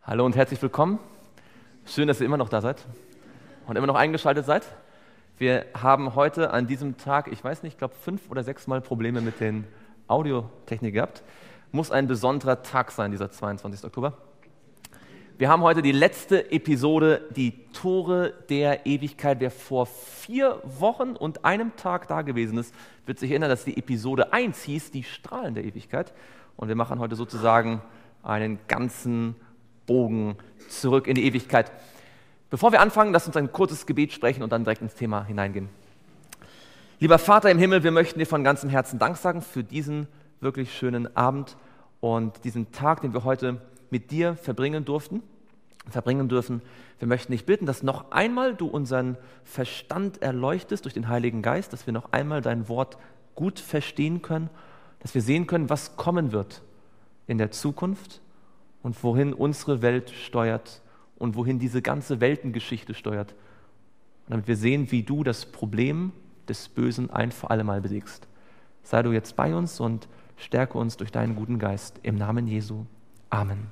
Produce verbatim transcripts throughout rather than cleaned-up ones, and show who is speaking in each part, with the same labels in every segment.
Speaker 1: Hallo und herzlich willkommen. Schön, dass ihr immer noch da seid und immer noch eingeschaltet seid. Wir haben heute an diesem Tag, ich weiß nicht, ich glaube fünf oder sechs Mal Probleme mit den Audiotechnik gehabt. Muss ein besonderer Tag sein, dieser zweiundzwanzigster Oktober. Wir haben heute die letzte Episode, die Tore der Ewigkeit. Wer vor vier Wochen und einem Tag da gewesen ist, wird sich erinnern, dass die Episode eins hieß, die Strahlen der Ewigkeit. Und wir machen heute sozusagen einen ganzen Bogen zurück in die Ewigkeit. Bevor wir anfangen, lasst uns ein kurzes Gebet sprechen und dann direkt ins Thema hineingehen. Lieber Vater im Himmel, wir möchten dir von ganzem Herzen Dank sagen für diesen wirklich schönen Abend und diesen Tag, den wir heute mit dir verbringen durften, verbringen dürfen. Wir möchten dich bitten, dass noch einmal du unseren Verstand erleuchtest durch den Heiligen Geist, dass wir noch einmal dein Wort gut verstehen können, dass wir sehen können, was kommen wird in der Zukunft und wohin unsere Welt steuert und wohin diese ganze Weltengeschichte steuert. Und damit wir sehen, wie du das Problem des Bösen ein für alle Mal besiegst. Sei du jetzt bei uns und stärke uns durch deinen guten Geist. Im Namen Jesu. Amen.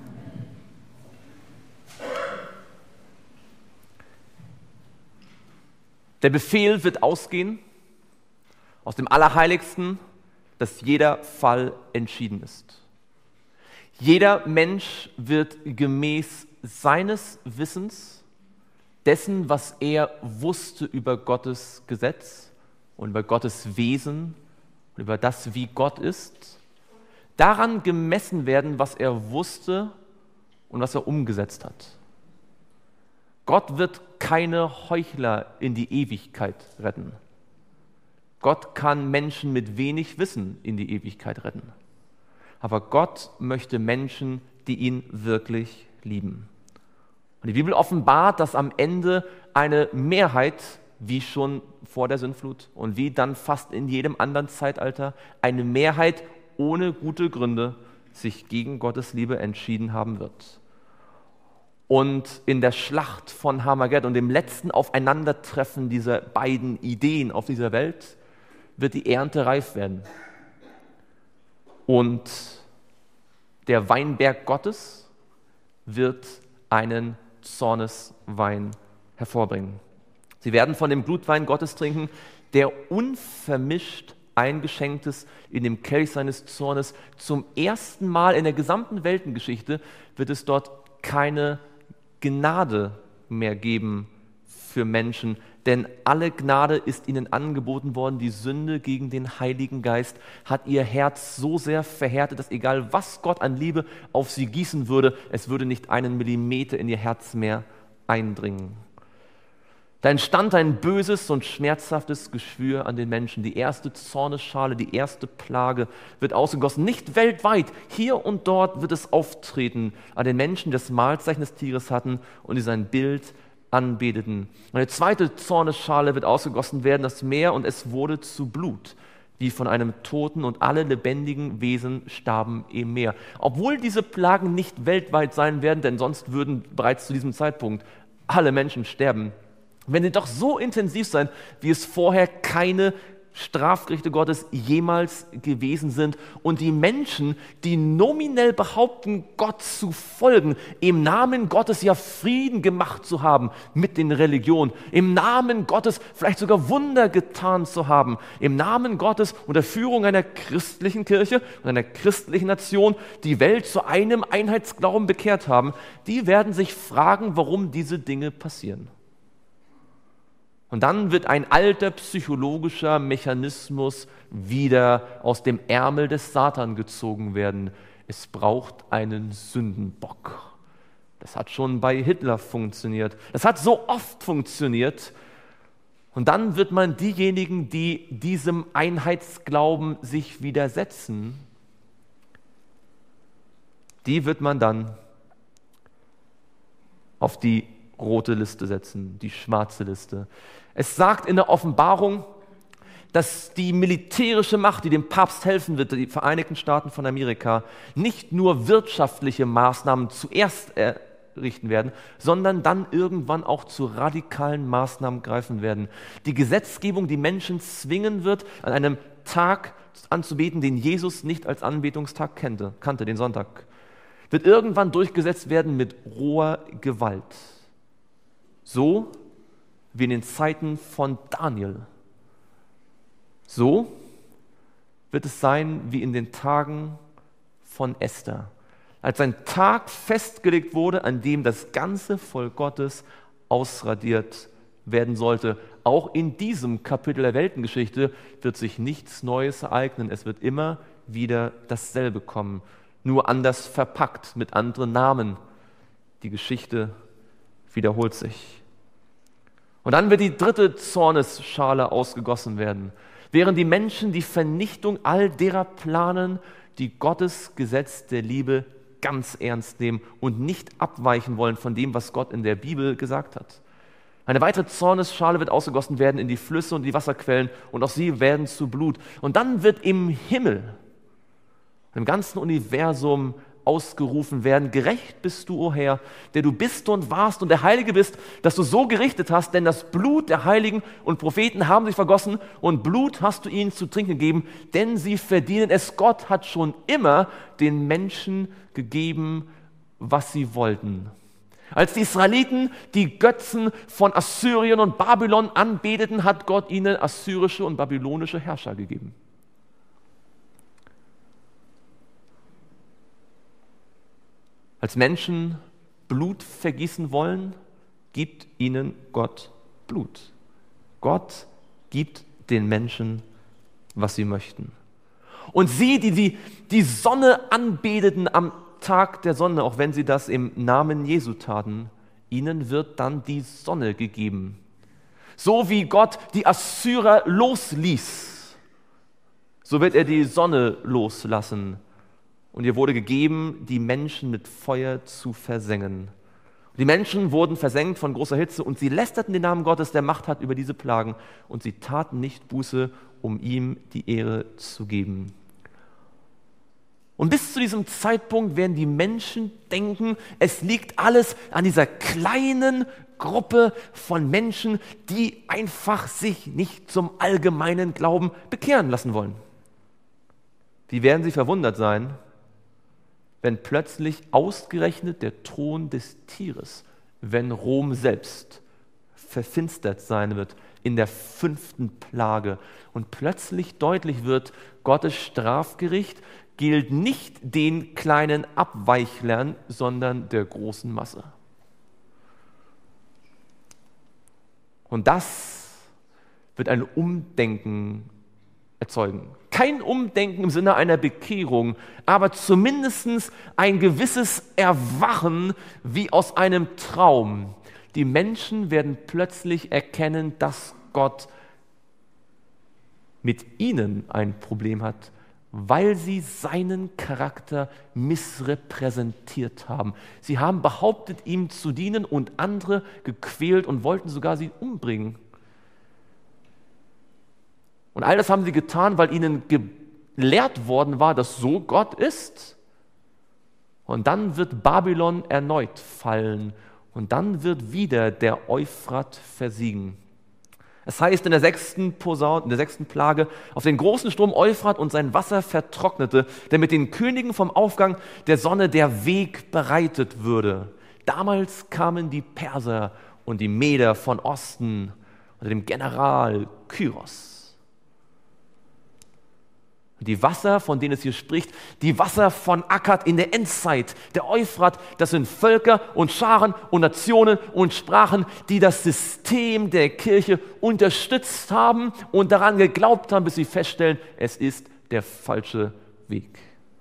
Speaker 1: Der Befehl wird ausgehen aus dem Allerheiligsten, dass jeder Fall entschieden ist. Jeder Mensch wird gemäß seines Wissens, dessen, was er wusste über Gottes Gesetz und über Gottes Wesen und über das, wie Gott ist, daran gemessen werden, was er wusste und was er umgesetzt hat. Gott wird keine Heuchler in die Ewigkeit retten. Gott kann Menschen mit wenig Wissen in die Ewigkeit retten. Aber Gott möchte Menschen, die ihn wirklich lieben. Und die Bibel offenbart, dass am Ende eine Mehrheit, wie schon vor der Sintflut und wie dann fast in jedem anderen Zeitalter, eine Mehrheit ohne gute Gründe sich gegen Gottes Liebe entschieden haben wird. Und in der Schlacht von Harmageddon und dem letzten Aufeinandertreffen dieser beiden Ideen auf dieser Welt wird die Ernte reif werden. Und der Weinberg Gottes wird einen Zorneswein hervorbringen. Sie werden von dem Blutwein Gottes trinken, der unvermischt eingeschenkt ist in dem Kelch seines Zornes. Zum ersten Mal in der gesamten Weltengeschichte wird es dort keine Gnade mehr geben für Menschen, denn alle Gnade ist ihnen angeboten worden. Die Sünde gegen den Heiligen Geist hat ihr Herz so sehr verhärtet, dass egal was Gott an Liebe auf sie gießen würde, es würde nicht einen Millimeter in ihr Herz mehr eindringen. Da entstand ein böses und schmerzhaftes Geschwür an den Menschen. Die erste Zornesschale, die erste Plage wird ausgegossen. Nicht weltweit, hier und dort wird es auftreten an den Menschen, die das Mahlzeichen des Tieres hatten und die sein Bild anbeteten. Eine zweite Zornesschale wird ausgegossen werden, das Meer, und es wurde zu Blut, wie von einem Toten, und alle lebendigen Wesen starben im Meer. Obwohl diese Plagen nicht weltweit sein werden, denn sonst würden bereits zu diesem Zeitpunkt alle Menschen sterben. Wenn sie doch so intensiv sein, wie es vorher keine Strafgerichte Gottes jemals gewesen sind, und die Menschen, die nominell behaupten, Gott zu folgen, im Namen Gottes ja Frieden gemacht zu haben mit den Religionen, im Namen Gottes vielleicht sogar Wunder getan zu haben, im Namen Gottes unter Führung einer christlichen Kirche und einer christlichen Nation die Welt zu einem Einheitsglauben bekehrt haben, die werden sich fragen, warum diese Dinge passieren. Und dann wird ein alter psychologischer Mechanismus wieder aus dem Ärmel des Satan gezogen werden. Es braucht einen Sündenbock. Das hat schon bei Hitler funktioniert. Das hat so oft funktioniert. Und dann wird man diejenigen, die diesem Einheitsglauben sich widersetzen, die wird man dann auf die rote Liste setzen, die schwarze Liste. Es sagt in der Offenbarung, dass die militärische Macht, die dem Papst helfen wird, die Vereinigten Staaten von Amerika, nicht nur wirtschaftliche Maßnahmen zuerst errichten werden, sondern dann irgendwann auch zu radikalen Maßnahmen greifen werden. Die Gesetzgebung, die Menschen zwingen wird, an einem Tag anzubeten, den Jesus nicht als Anbetungstag kannte, kannte, den Sonntag. wird irgendwann durchgesetzt werden mit roher Gewalt. So wie in den Zeiten von Daniel. So wird es sein wie in den Tagen von Esther, als ein Tag festgelegt wurde, an dem das ganze Volk Gottes ausradiert werden sollte. Auch in diesem Kapitel der Weltengeschichte wird sich nichts Neues ereignen. Es wird immer wieder dasselbe kommen, nur anders verpackt, mit anderen Namen. Die Geschichte wiederholt sich. Und dann wird die dritte Zornesschale ausgegossen werden, während die Menschen die Vernichtung all derer planen, die Gottes Gesetz der Liebe ganz ernst nehmen und nicht abweichen wollen von dem, was Gott in der Bibel gesagt hat. Eine weitere Zornesschale wird ausgegossen werden in die Flüsse und die Wasserquellen und auch sie werden zu Blut. Und dann wird im Himmel, im ganzen Universum ausgerufen werden: Gerecht bist du, o Herr, der du bist und warst und der Heilige bist, dass du so gerichtet hast, denn das Blut der Heiligen und Propheten haben sich vergossen und Blut hast du ihnen zu trinken gegeben, denn sie verdienen es. Gott hat schon immer den Menschen gegeben, was sie wollten. Als die Israeliten die Götzen von Assyrien und Babylon anbeteten, hat Gott ihnen assyrische und babylonische Herrscher gegeben. Als Menschen Blut vergießen wollen, gibt ihnen Gott Blut. Gott gibt den Menschen, was sie möchten. Und sie, die die, die Sonne anbeteten am Tag der Sonne, auch wenn sie das im Namen Jesu taten, ihnen wird dann die Sonne gegeben. So wie Gott die Assyrer losließ, so wird er die Sonne loslassen. Und ihr wurde gegeben, die Menschen mit Feuer zu versengen. Die Menschen wurden versengt von großer Hitze und sie lästerten den Namen Gottes, der Macht hat über diese Plagen, und sie taten nicht Buße, um ihm die Ehre zu geben. Und bis zu diesem Zeitpunkt werden die Menschen denken, es liegt alles an dieser kleinen Gruppe von Menschen, die einfach sich nicht zum allgemeinen Glauben bekehren lassen wollen. Wie werden sie verwundert sein, wenn plötzlich ausgerechnet der Thron des Tieres, wenn Rom selbst verfinstert sein wird in der fünften Plage und plötzlich deutlich wird, Gottes Strafgericht gilt nicht den kleinen Abweichlern, sondern der großen Masse. Und das wird ein Umdenken erzeugen. Kein Umdenken im Sinne einer Bekehrung, aber zumindest ein gewisses Erwachen wie aus einem Traum. Die Menschen werden plötzlich erkennen, dass Gott mit ihnen ein Problem hat, weil sie seinen Charakter missrepräsentiert haben. Sie haben behauptet, ihm zu dienen und andere gequält und wollten sogar sie umbringen. Und all das haben sie getan, weil ihnen gelehrt worden war, dass so Gott ist. Und dann wird Babylon erneut fallen und dann wird wieder der Euphrat versiegen. Es heißt in der sechsten Posaun, in der sechsten Plage: Auf den großen Strom Euphrat und sein Wasser vertrocknete, damit den Königen vom Aufgang der Sonne der Weg bereitet würde. Damals kamen die Perser und die Meder von Osten unter dem General Kyros. Die Wasser, von denen es hier spricht, die Wasser von Akkad in der Endzeit, der Euphrat, das sind Völker und Scharen und Nationen und Sprachen, die das System der Kirche unterstützt haben und daran geglaubt haben, bis sie feststellen, es ist der falsche Weg.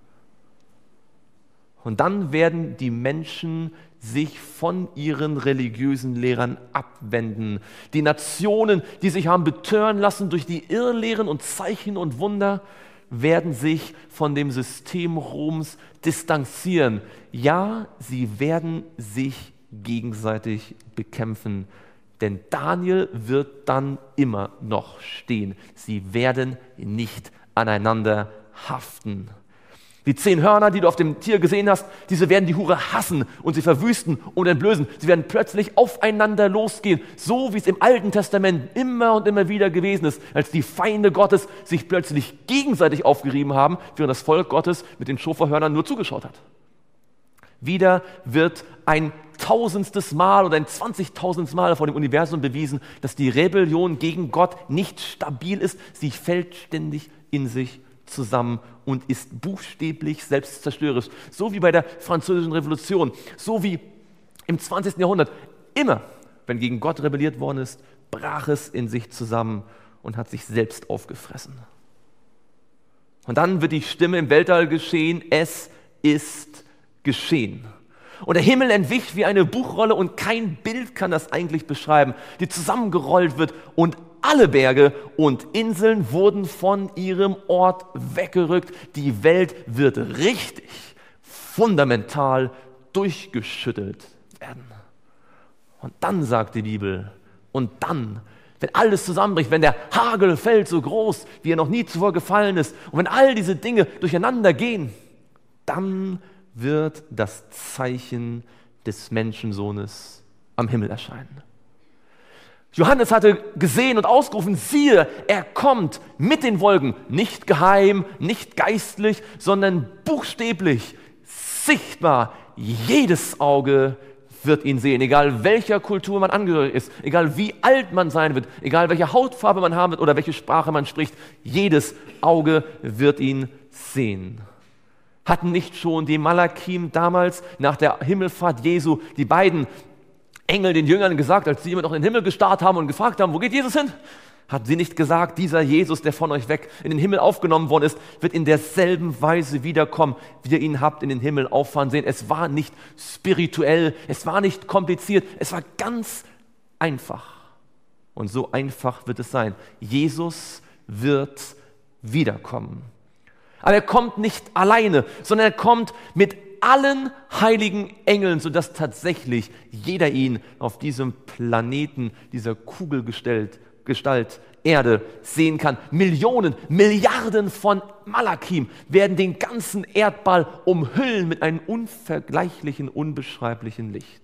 Speaker 1: Und dann werden die Menschen sich von ihren religiösen Lehrern abwenden. Die Nationen, die sich haben betören lassen durch die Irrlehren und Zeichen und Wunder, werden sich von dem System Roms distanzieren. Ja, sie werden sich gegenseitig bekämpfen. Denn Daniel wird dann immer noch stehen. Sie werden nicht aneinander haften. Die zehn Hörner, die du auf dem Tier gesehen hast, diese werden die Hure hassen und sie verwüsten und entblößen. Sie werden plötzlich aufeinander losgehen, so wie es im Alten Testament immer und immer wieder gewesen ist, als die Feinde Gottes sich plötzlich gegenseitig aufgerieben haben, während das Volk Gottes mit den Schoferhörnern nur zugeschaut hat. Wieder wird ein tausendstes Mal oder ein zwanzigtausendstes Mal vor dem Universum bewiesen, dass die Rebellion gegen Gott nicht stabil ist. Sie fällt ständig in sich zusammen und ist buchstäblich selbstzerstörerisch. So wie bei der Französischen Revolution, so wie im zwanzigsten Jahrhundert. Immer, wenn gegen Gott rebelliert worden ist, brach es in sich zusammen und hat sich selbst aufgefressen. Und dann wird die Stimme im Weltall geschehen, es ist geschehen. Und der Himmel entwich wie eine Buchrolle und kein Bild kann das eigentlich beschreiben, die zusammengerollt wird und alle Berge und Inseln wurden von ihrem Ort weggerückt. Die Welt wird richtig, fundamental durchgeschüttelt werden. Und dann sagt die Bibel, und dann, wenn alles zusammenbricht, wenn der Hagel fällt so groß, wie er noch nie zuvor gefallen ist, und wenn all diese Dinge durcheinander gehen, dann wird das Zeichen des Menschensohnes am Himmel erscheinen. Johannes hatte gesehen und ausgerufen, siehe, er kommt mit den Wolken, nicht geheim, nicht geistlich, sondern buchstäblich, sichtbar. Jedes Auge wird ihn sehen, egal welcher Kultur man angehörig ist, egal wie alt man sein wird, egal welche Hautfarbe man haben wird oder welche Sprache man spricht, jedes Auge wird ihn sehen. Hatten nicht schon die Malachim damals nach der Himmelfahrt Jesu die beiden Engel den Jüngern gesagt, als sie immer noch in den Himmel gestarrt haben und gefragt haben, wo geht Jesus hin? Hat sie nicht gesagt, dieser Jesus, der von euch weg in den Himmel aufgenommen worden ist, wird in derselben Weise wiederkommen, wie ihr ihn habt in den Himmel auffahren sehen. Es war nicht spirituell, es war nicht kompliziert, es war ganz einfach. Und so einfach wird es sein. Jesus wird wiederkommen. Aber er kommt nicht alleine, sondern er kommt mit allen heiligen Engeln, sodass tatsächlich jeder ihn auf diesem Planeten, dieser Kugelgestalt, Gestalt, Erde sehen kann. Millionen, Milliarden von Malachim werden den ganzen Erdball umhüllen mit einem unvergleichlichen, unbeschreiblichen Licht.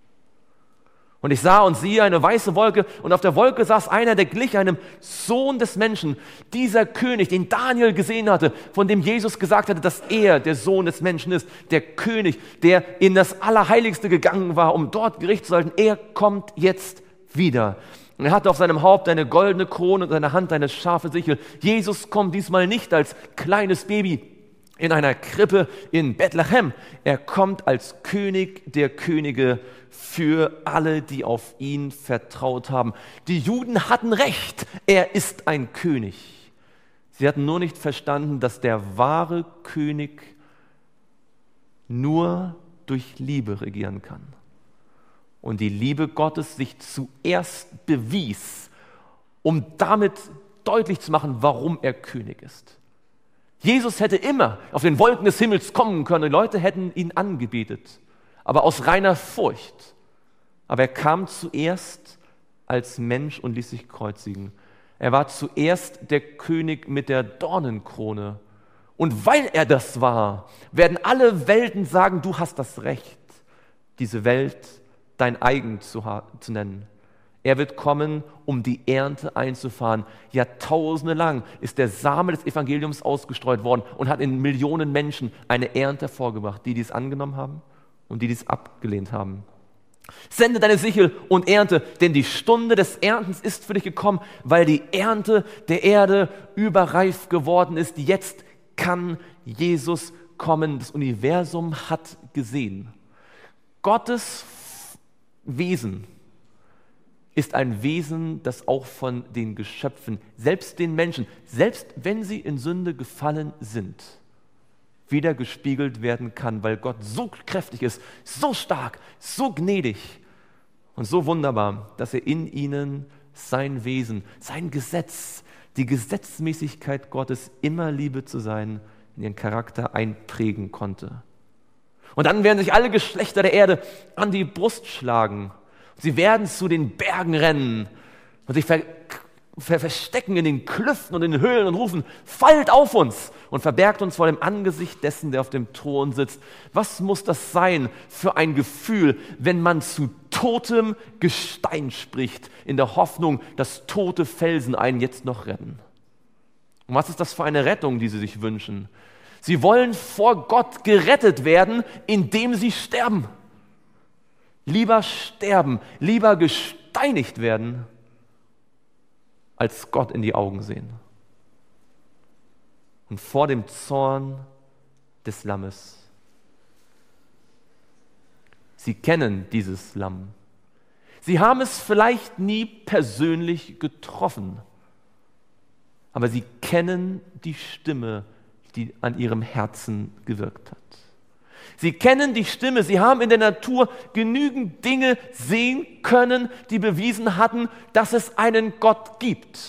Speaker 1: Und ich sah und siehe eine weiße Wolke, und auf der Wolke saß einer, der glich einem Sohn des Menschen, dieser König, den Daniel gesehen hatte, von dem Jesus gesagt hatte, dass er der Sohn des Menschen ist, der König, der in das Allerheiligste gegangen war, um dort Gericht zu halten. Er kommt jetzt wieder. Und er hatte auf seinem Haupt eine goldene Krone und in seiner Hand eine scharfe Sichel. Jesus kommt diesmal nicht als kleines Baby in einer Krippe in Bethlehem. Er kommt als König der Könige für alle, die auf ihn vertraut haben. Die Juden hatten recht, er ist ein König. Sie hatten nur nicht verstanden, dass der wahre König nur durch Liebe regieren kann. Und die Liebe Gottes sich zuerst bewies, um damit deutlich zu machen, warum er König ist. Jesus hätte immer auf den Wolken des Himmels kommen können, die Leute hätten ihn angebetet, aber aus reiner Furcht. Aber er kam zuerst als Mensch und ließ sich kreuzigen. Er war zuerst der König mit der Dornenkrone. Und weil er das war, werden alle Welten sagen, du hast das Recht, diese Welt dein eigen zu, zu nennen. Er wird kommen, um die Ernte einzufahren. Jahrtausende lang ist der Same des Evangeliums ausgestreut worden und hat in Millionen Menschen eine Ernte hervorgebracht, die dies angenommen haben und die dies abgelehnt haben. Sende deine Sichel und ernte, denn die Stunde des Erntens ist für dich gekommen, weil die Ernte der Erde überreif geworden ist. Jetzt kann Jesus kommen. Das Universum hat gesehen. Gottes Wesen ist ein Wesen, das auch von den Geschöpfen, selbst den Menschen, selbst wenn sie in Sünde gefallen sind, wieder gespiegelt werden kann, weil Gott so kräftig ist, so stark, so gnädig und so wunderbar, dass er in ihnen sein Wesen, sein Gesetz, die Gesetzmäßigkeit Gottes, immer Liebe zu sein, in ihren Charakter einprägen konnte. Und dann werden sich alle Geschlechter der Erde an die Brust schlagen. Sie werden zu den Bergen rennen und sich ver- ver- verstecken in den Klüften und in den Höhlen und rufen, fallt auf uns und verbergt uns vor dem Angesicht dessen, der auf dem Thron sitzt. Was muss das sein für ein Gefühl, wenn man zu totem Gestein spricht, in der Hoffnung, dass tote Felsen einen jetzt noch retten? Und was ist das für eine Rettung, die sie sich wünschen? Sie wollen vor Gott gerettet werden, indem sie sterben. Lieber sterben, lieber gesteinigt werden, als Gott in die Augen sehen. Und vor dem Zorn des Lammes. Sie kennen dieses Lamm. Sie haben es vielleicht nie persönlich getroffen, aber sie kennen die Stimme, die an ihrem Herzen gewirkt hat. Sie kennen die Stimme, sie haben in der Natur genügend Dinge sehen können, die bewiesen hatten, dass es einen Gott gibt.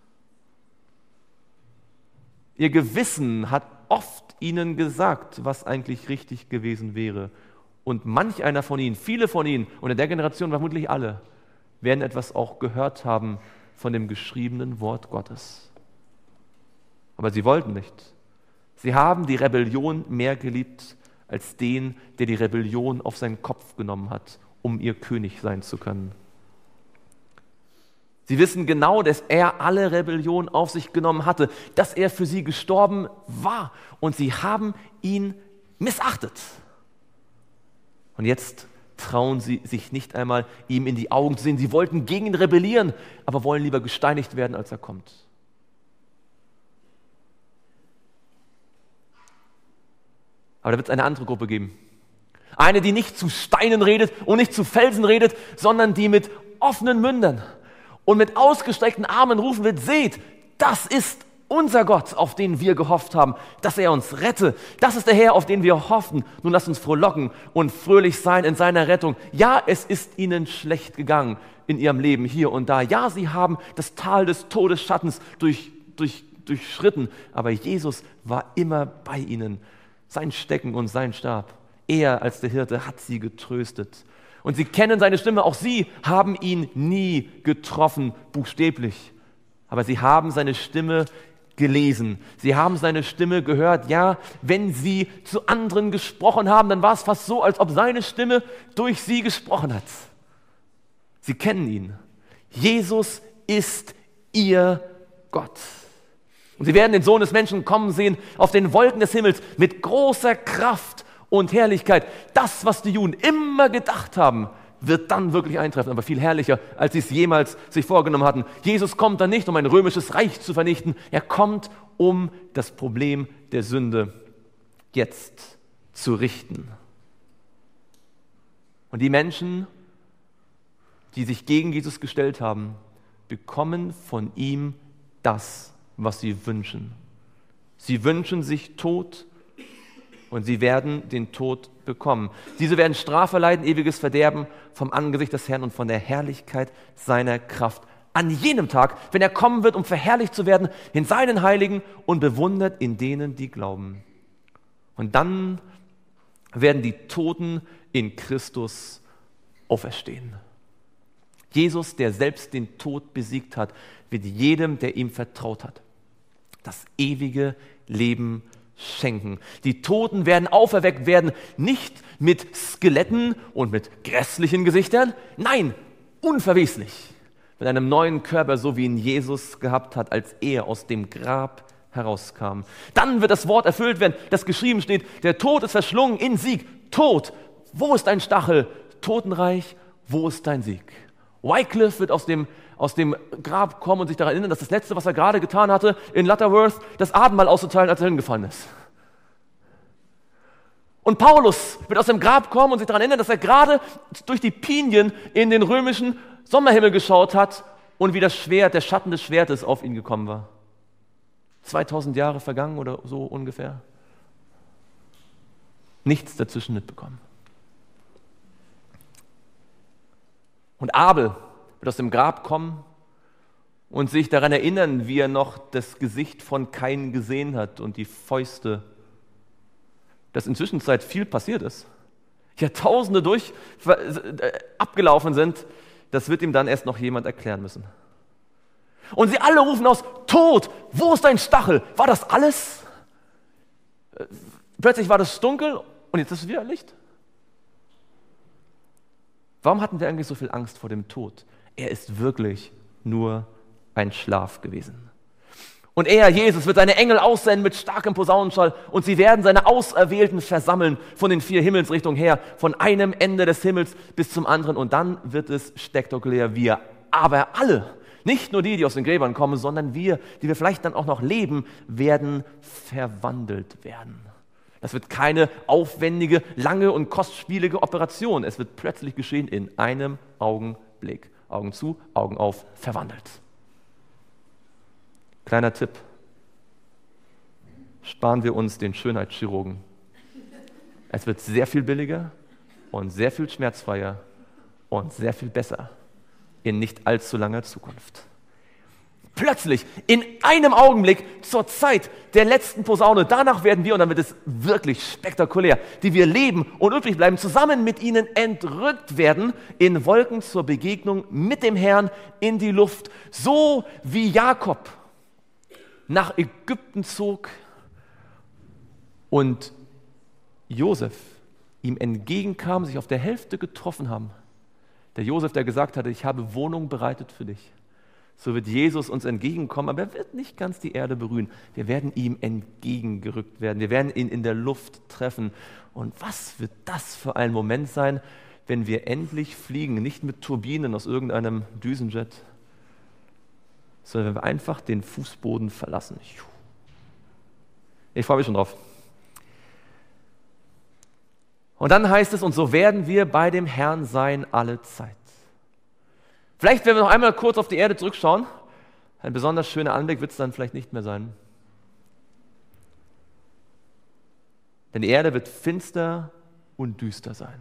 Speaker 1: Ihr Gewissen hat oft ihnen gesagt, was eigentlich richtig gewesen wäre. Und manch einer von ihnen, viele von ihnen, und in der Generation vermutlich alle, werden etwas auch gehört haben von dem geschriebenen Wort Gottes. Aber sie wollten nicht. Sie haben die Rebellion mehr geliebt als den, der die Rebellion auf seinen Kopf genommen hat, um ihr König sein zu können. Sie wissen genau, dass er alle Rebellion auf sich genommen hatte, dass er für sie gestorben war. Und sie haben ihn missachtet. Und jetzt trauen sie sich nicht einmal, ihm in die Augen zu sehen. Sie wollten gegen ihn rebellieren, aber wollen lieber gesteinigt werden, als er kommt. Aber da wird es eine andere Gruppe geben. Eine, die nicht zu Steinen redet und nicht zu Felsen redet, sondern die mit offenen Mündern und mit ausgestreckten Armen rufen wird, seht, das ist unser Gott, auf den wir gehofft haben, dass er uns rette. Das ist der Herr, auf den wir hoffen. Nun lasst uns frohlocken und fröhlich sein in seiner Rettung. Ja, es ist ihnen schlecht gegangen in ihrem Leben hier und da. Ja, sie haben das Tal des Todesschattens durch, durch, durchschritten, aber Jesus war immer bei ihnen. Sein Stecken und sein Stab. Er als der Hirte hat sie getröstet. Und sie kennen seine Stimme, auch sie haben ihn nie getroffen, buchstäblich. Aber sie haben seine Stimme gelesen. Sie haben seine Stimme gehört. Ja, wenn sie zu anderen gesprochen haben, dann war es fast so, als ob seine Stimme durch sie gesprochen hat. Sie kennen ihn. Jesus ist ihr Gott. Und sie werden den Sohn des Menschen kommen sehen auf den Wolken des Himmels mit großer Kraft und Herrlichkeit. Das, was die Juden immer gedacht haben, wird dann wirklich eintreffen, aber viel herrlicher, als sie es jemals sich vorgenommen hatten. Jesus kommt dann nicht, um ein römisches Reich zu vernichten. Er kommt, um das Problem der Sünde jetzt zu richten. Und die Menschen, die sich gegen Jesus gestellt haben, bekommen von ihm das, was sie wünschen. Sie wünschen sich Tod und sie werden den Tod bekommen. Diese werden Strafe leiden, ewiges Verderben vom Angesicht des Herrn und von der Herrlichkeit seiner Kraft. An jenem Tag, wenn er kommen wird, um verherrlicht zu werden in seinen Heiligen und bewundert in denen, die glauben. Und dann werden die Toten in Christus auferstehen. Jesus, der selbst den Tod besiegt hat, wird jedem, der ihm vertraut hat, das ewige Leben schenken. Die Toten werden auferweckt werden, nicht mit Skeletten und mit grässlichen Gesichtern, nein, unverweslich, mit einem neuen Körper, so wie ihn Jesus gehabt hat, als er aus dem Grab herauskam. Dann wird das Wort erfüllt werden, das geschrieben steht, der Tod ist verschlungen in Sieg. Tod, wo ist dein Stachel? Totenreich, wo ist dein Sieg? Wycliffe wird aus dem, aus dem Grab kommen und sich daran erinnern, dass das Letzte, was er gerade getan hatte, in Lutterworth, das Abendmahl auszuteilen, als er hingefallen ist. Und Paulus wird aus dem Grab kommen und sich daran erinnern, dass er gerade durch die Pinien in den römischen Sommerhimmel geschaut hat und wie das Schwert, der Schatten des Schwertes auf ihn gekommen war. zweitausend Jahre vergangen oder so ungefähr. Nichts dazwischen mitbekommen. Und Abel wird aus dem Grab kommen und sich daran erinnern, wie er noch das Gesicht von Kain gesehen hat und die Fäuste, dass in Zwischenzeit viel passiert ist. Jahrtausende durch äh, abgelaufen sind, das wird ihm dann erst noch jemand erklären müssen. Und sie alle rufen aus, Tod, wo ist dein Stachel? War das alles? Plötzlich war das dunkel und jetzt ist es wieder Licht. Warum hatten wir eigentlich so viel Angst vor dem Tod? Er ist wirklich nur ein Schlaf gewesen. Und er, Jesus, wird seine Engel aussenden mit starkem Posaunenschall und sie werden seine Auserwählten versammeln von den vier Himmelsrichtungen her, von einem Ende des Himmels bis zum anderen. Und dann wird es spektakulär. Wir aber alle, nicht nur die, die aus den Gräbern kommen, sondern wir, die wir vielleicht dann auch noch leben, werden verwandelt werden. Das wird keine aufwendige, lange und kostspielige Operation. Es wird plötzlich geschehen in einem Augenblick. Augen zu, Augen auf, verwandelt. Kleiner Tipp. Sparen wir uns den Schönheitschirurgen. Es wird sehr viel billiger und sehr viel schmerzfreier und sehr viel besser in nicht allzu langer Zukunft. Plötzlich, in einem Augenblick, zur Zeit der letzten Posaune, danach werden wir, und dann wird es wirklich spektakulär, die wir leben und übrig bleiben, zusammen mit ihnen entrückt werden in Wolken zur Begegnung mit dem Herrn in die Luft, so wie Jakob nach Ägypten zog und Josef ihm entgegenkam, sich auf der Hälfte getroffen haben. Der Josef, der gesagt hatte, ich habe Wohnung bereitet für dich. So wird Jesus uns entgegenkommen, aber er wird nicht ganz die Erde berühren. Wir werden ihm entgegengerückt werden. Wir werden ihn in der Luft treffen. Und was wird das für ein Moment sein, wenn wir endlich fliegen, nicht mit Turbinen aus irgendeinem Düsenjet, sondern wenn wir einfach den Fußboden verlassen. Ich freue mich schon drauf. Und dann heißt es, und so werden wir bei dem Herrn sein alle Zeit. Vielleicht, wenn wir noch einmal kurz auf die Erde zurückschauen, ein besonders schöner Anblick wird es dann vielleicht nicht mehr sein. Denn die Erde wird finster und düster sein.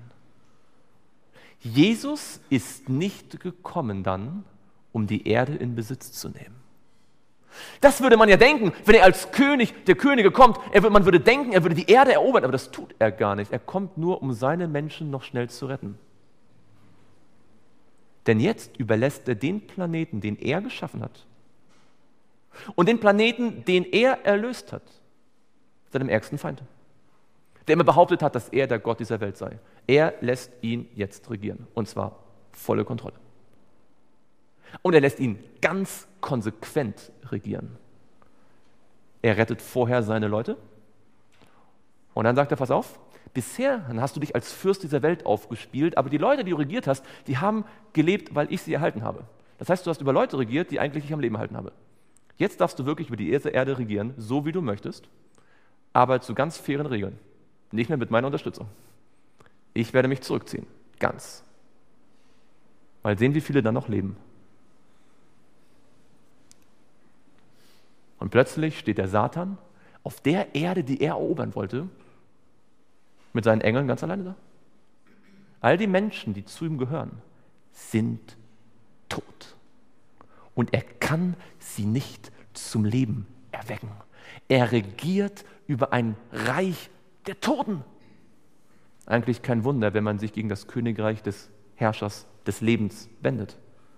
Speaker 1: Jesus ist nicht gekommen dann, um die Erde in Besitz zu nehmen. Das würde man ja denken, wenn er als König der Könige kommt. Er, man würde denken, er würde die Erde erobern, aber das tut er gar nicht. Er kommt nur, um seine Menschen noch schnell zu retten. Denn jetzt überlässt er den Planeten, den er geschaffen hat, und den Planeten, den er erlöst hat, seinem ärgsten Feind, der immer behauptet hat, dass er der Gott dieser Welt sei. Er lässt ihn jetzt regieren, und zwar volle Kontrolle. Und er lässt ihn ganz konsequent regieren. Er rettet vorher seine Leute und dann sagt er, pass auf, bisher hast du dich als Fürst dieser Welt aufgespielt, aber die Leute, die du regiert hast, die haben gelebt, weil ich sie erhalten habe. Das heißt, du hast über Leute regiert, die eigentlich ich am Leben erhalten habe. Jetzt darfst du wirklich über die Erde regieren, so wie du möchtest, aber zu ganz fairen Regeln. Nicht mehr mit meiner Unterstützung. Ich werde mich zurückziehen. Ganz. Mal sehen, wie viele dann noch leben. Und plötzlich steht der Satan auf der Erde, die er erobern wollte, mit seinen Engeln ganz alleine da. All die Menschen, die zu ihm gehören, sind tot. Und er kann sie nicht zum Leben erwecken. Er regiert über ein Reich der Toten. Eigentlich kein Wunder, wenn man sich gegen das Königreich des Herrschers des Lebens wendet.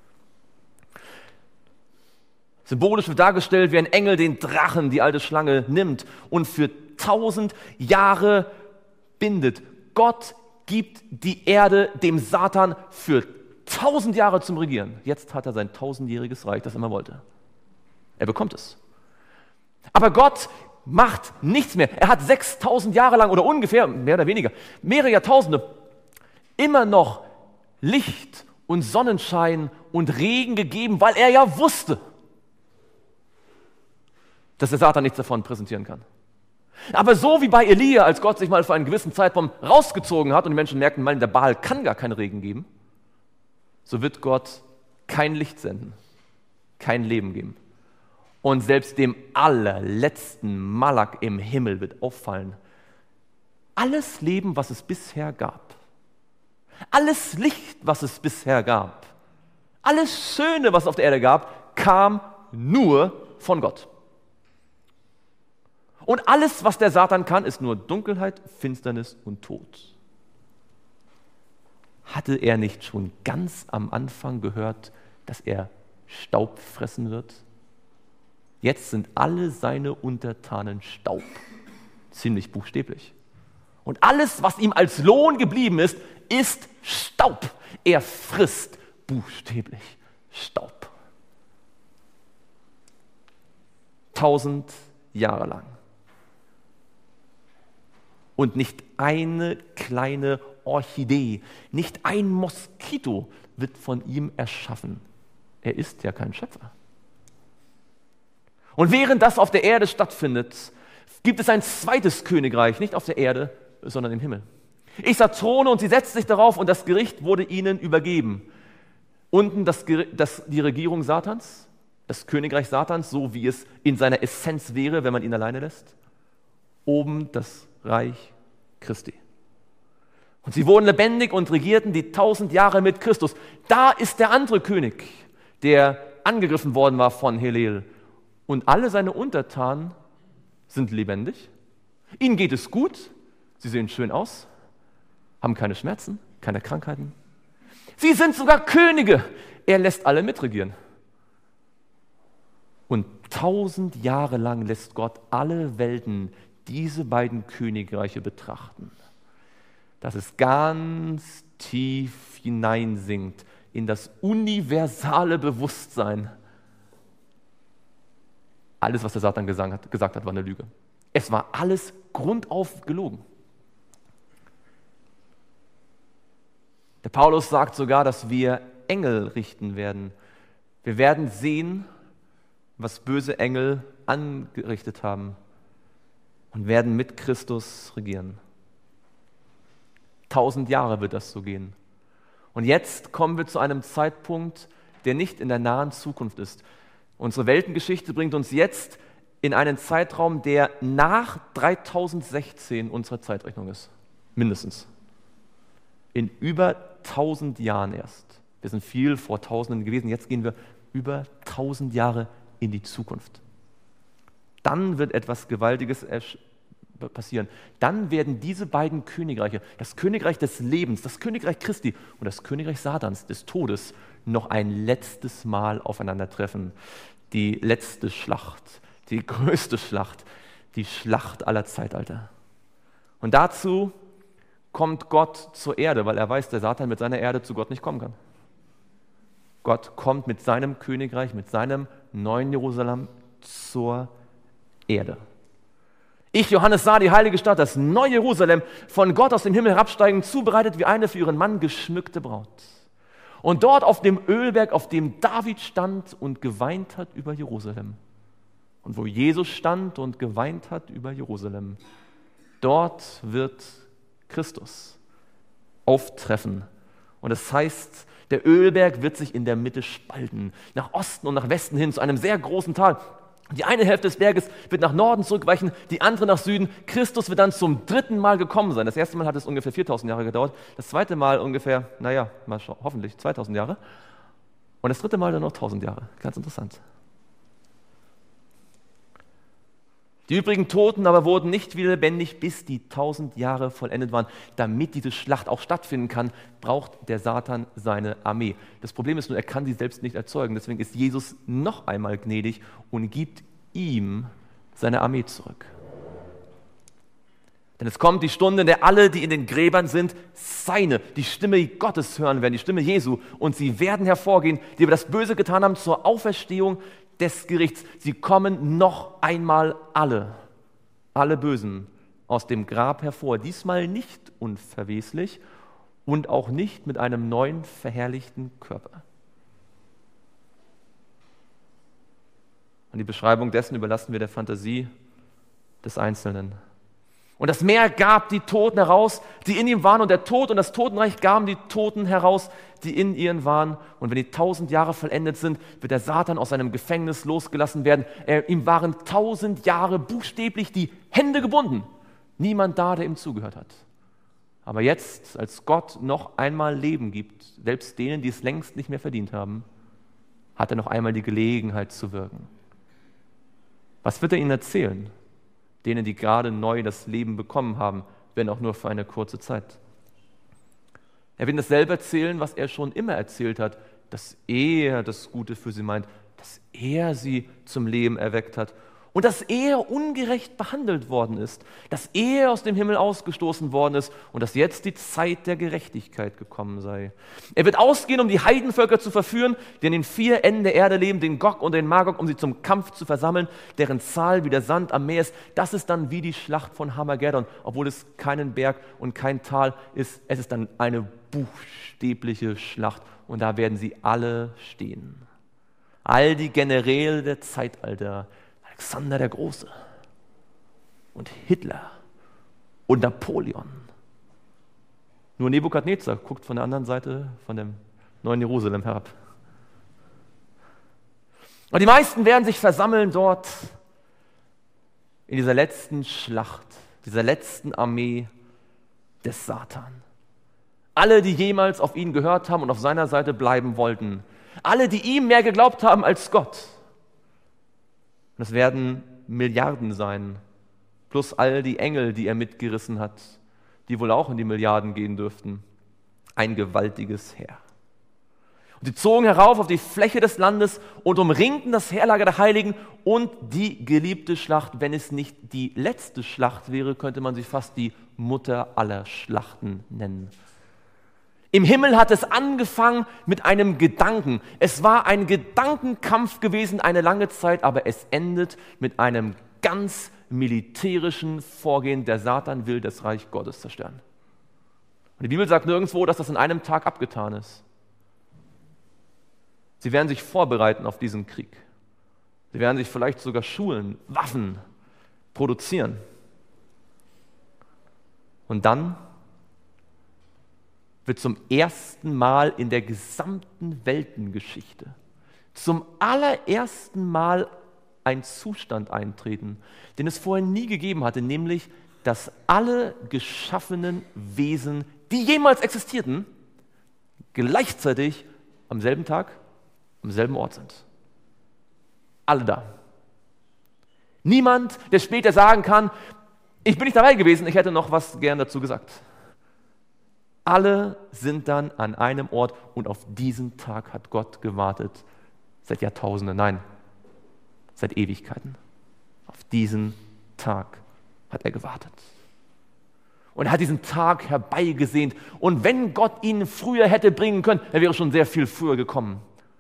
Speaker 1: Symbolisch wird dargestellt, wie ein Engel den Drachen, die alte Schlange, nimmt und für tausend Jahre bindet. Gott gibt die Erde dem Satan für tausend Jahre zum Regieren. Jetzt hat er sein tausendjähriges Reich, das er immer wollte. Er bekommt es. Aber Gott macht nichts mehr. Er hat sechstausend Jahre lang oder ungefähr, mehr oder weniger, mehrere Jahrtausende, immer noch Licht und Sonnenschein und Regen gegeben, weil er ja wusste, dass der Satan nichts davon präsentieren kann. Aber so wie bei Elia, als Gott sich mal für einen gewissen Zeitraum rausgezogen hat und die Menschen merkten, der Baal kann gar keinen Regen geben, so wird Gott kein Licht senden, kein Leben geben. Und selbst dem allerletzten Malak im Himmel wird auffallen, alles Leben, was es bisher gab, alles Licht, was es bisher gab, alles Schöne, was es auf der Erde gab, kam nur von Gott. Und alles, was der Satan kann, ist nur Dunkelheit, Finsternis und Tod. Hatte er nicht schon ganz am Anfang gehört, dass er Staub fressen wird? Jetzt sind alle seine Untertanen Staub. Ziemlich buchstäblich. Und alles, was ihm als Lohn geblieben ist, ist Staub. Er frisst buchstäblich Staub. Tausend Jahre lang. Und nicht eine kleine Orchidee, nicht ein Moskito wird von ihm erschaffen. Er ist ja kein Schöpfer. Und während das auf der Erde stattfindet, gibt es ein zweites Königreich, nicht auf der Erde, sondern im Himmel. Ich sah Throne und sie setzten sich darauf und das Gericht wurde ihnen übergeben. Unten das, das, die Regierung Satans, das Königreich Satans, so wie es in seiner Essenz wäre, wenn man ihn alleine lässt. Oben das Reich Christi. Und sie wurden lebendig und regierten die tausend Jahre mit Christus. Da ist der andere König, der angegriffen worden war von Helel. Und alle seine Untertanen sind lebendig. Ihnen geht es gut. Sie sehen schön aus, haben keine Schmerzen, keine Krankheiten. Sie sind sogar Könige. Er lässt alle mitregieren. Und tausend Jahre lang lässt Gott alle Welten diese beiden Königreiche betrachten. Dass es ganz tief hineinsinkt in das universale Bewusstsein. Alles, was der Satan gesagt hat, gesagt hat, war eine Lüge. Es war alles grundauf gelogen. Der Paulus sagt sogar, dass wir Engel richten werden. Wir werden sehen, was böse Engel angerichtet haben und werden mit Christus regieren. Tausend Jahre wird das so gehen. Und jetzt kommen wir zu einem Zeitpunkt, der nicht in der nahen Zukunft ist. Unsere Weltengeschichte bringt uns jetzt in einen Zeitraum, der nach dreitausendsechzehn unserer Zeitrechnung ist. Mindestens. In über tausend Jahren erst. Wir sind viel vor Tausenden gewesen, jetzt gehen wir über tausend Jahre in die Zukunft. Dann wird etwas Gewaltiges passieren. Dann werden diese beiden Königreiche, das Königreich des Lebens, das Königreich Christi und das Königreich Satans, des Todes, noch ein letztes Mal aufeinandertreffen. Die letzte Schlacht, die größte Schlacht, die Schlacht aller Zeitalter. Und dazu kommt Gott zur Erde, weil er weiß, der Satan mit seiner Erde zu Gott nicht kommen kann. Gott kommt mit seinem Königreich, mit seinem neuen Jerusalem zur Erde. Ich, Johannes, sah die heilige Stadt, das neue Jerusalem, von Gott aus dem Himmel herabsteigen, zubereitet wie eine für ihren Mann geschmückte Braut. Und dort auf dem Ölberg, auf dem David stand und geweint hat über Jerusalem. Und wo Jesus stand und geweint hat über Jerusalem, dort wird Christus auftreffen. Und das heißt, der Ölberg wird sich in der Mitte spalten, nach Osten und nach Westen hin zu einem sehr großen Tal. Die eine Hälfte des Berges wird nach Norden zurückweichen, die andere nach Süden. Christus wird dann zum dritten Mal gekommen sein. Das erste Mal hat es ungefähr viertausend Jahre gedauert, das zweite Mal ungefähr, naja, mal schauen, hoffentlich zweitausend Jahre. Und das dritte Mal dann noch tausend Jahre. Ganz interessant. Die übrigen Toten aber wurden nicht wieder lebendig, bis die tausend Jahre vollendet waren. Damit diese Schlacht auch stattfinden kann, braucht der Satan seine Armee. Das Problem ist nur, er kann sie selbst nicht erzeugen. Deswegen ist Jesus noch einmal gnädig und gibt ihm seine Armee zurück. Denn es kommt die Stunde, in der alle, die in den Gräbern sind, seine, die Stimme Gottes hören werden, die Stimme Jesu. Und sie werden hervorgehen, die über das Böse getan haben, zur Auferstehung des Gerichts. Sie kommen noch einmal alle, alle Bösen aus dem Grab hervor. Diesmal nicht unverweslich und auch nicht mit einem neuen, verherrlichten Körper. Und die Beschreibung dessen überlassen wir der Fantasie des Einzelnen. Und das Meer gab die Toten heraus, die in ihm waren, und der Tod und das Totenreich gaben die Toten heraus, die in ihnen waren. Und wenn die tausend Jahre vollendet sind, wird der Satan aus seinem Gefängnis losgelassen werden. Er, ihm waren tausend Jahre buchstäblich die Hände gebunden. Niemand da, der ihm zugehört hat. Aber jetzt, als Gott noch einmal Leben gibt, selbst denen, die es längst nicht mehr verdient haben, hat er noch einmal die Gelegenheit zu wirken. Was wird er ihnen erzählen? Denen, die gerade neu das Leben bekommen haben, wenn auch nur für eine kurze Zeit. Er will dasselbe erzählen, was er schon immer erzählt hat, dass er das Gute für sie meint, dass er sie zum Leben erweckt hat Und dass er ungerecht behandelt worden ist, dass er aus dem Himmel ausgestoßen worden ist und dass jetzt die Zeit der Gerechtigkeit gekommen sei. Er wird ausgehen, um die Heidenvölker zu verführen, die an den vier Enden der Erde leben, den Gog und den Magog, um sie zum Kampf zu versammeln, deren Zahl wie der Sand am Meer ist. Das ist dann wie die Schlacht von Hamageddon, obwohl es keinen Berg und kein Tal ist. Es ist dann eine buchstäbliche Schlacht und da werden sie alle stehen. All die Generäle der Zeitalter, Alexander der Große und Hitler und Napoleon. Nur Nebukadnezar guckt von der anderen Seite, von dem neuen Jerusalem herab. Und die meisten werden sich versammeln dort in dieser letzten Schlacht, dieser letzten Armee des Satan. Alle, die jemals auf ihn gehört haben und auf seiner Seite bleiben wollten. Alle, die ihm mehr geglaubt haben als Gott. Und es werden Milliarden sein, plus all die Engel, die er mitgerissen hat, die wohl auch in die Milliarden gehen dürften. Ein gewaltiges Heer. Und sie zogen herauf auf die Fläche des Landes und umringten das Heerlager der Heiligen und die geliebte Schlacht. Wenn es nicht die letzte Schlacht wäre, könnte man sie fast die Mutter aller Schlachten nennen. Im Himmel hat es angefangen mit einem Gedanken. Es war ein Gedankenkampf gewesen eine lange Zeit, aber es endet mit einem ganz militärischen Vorgehen. Der Satan will das Reich Gottes zerstören. Und die Bibel sagt nirgendwo, dass das in einem Tag abgetan ist. Sie werden sich vorbereiten auf diesen Krieg. Sie werden sich vielleicht sogar schulen, Waffen produzieren. Und dann wird zum ersten Mal in der gesamten Weltengeschichte, zum allerersten Mal ein Zustand eintreten, den es vorher nie gegeben hatte, nämlich, dass alle geschaffenen Wesen, die jemals existierten, gleichzeitig am selben Tag, am selben Ort sind. Alle da. Niemand, der später sagen kann, ich bin nicht dabei gewesen, ich hätte noch was gern dazu gesagt. Alle sind dann an einem Ort und auf diesen Tag hat Gott gewartet. Seit Jahrtausenden, nein, seit Ewigkeiten. Auf diesen Tag hat er gewartet. Und er hat diesen Tag herbeigesehnt. Und wenn Gott ihn früher hätte bringen können, er wäre schon sehr viel früher gekommen.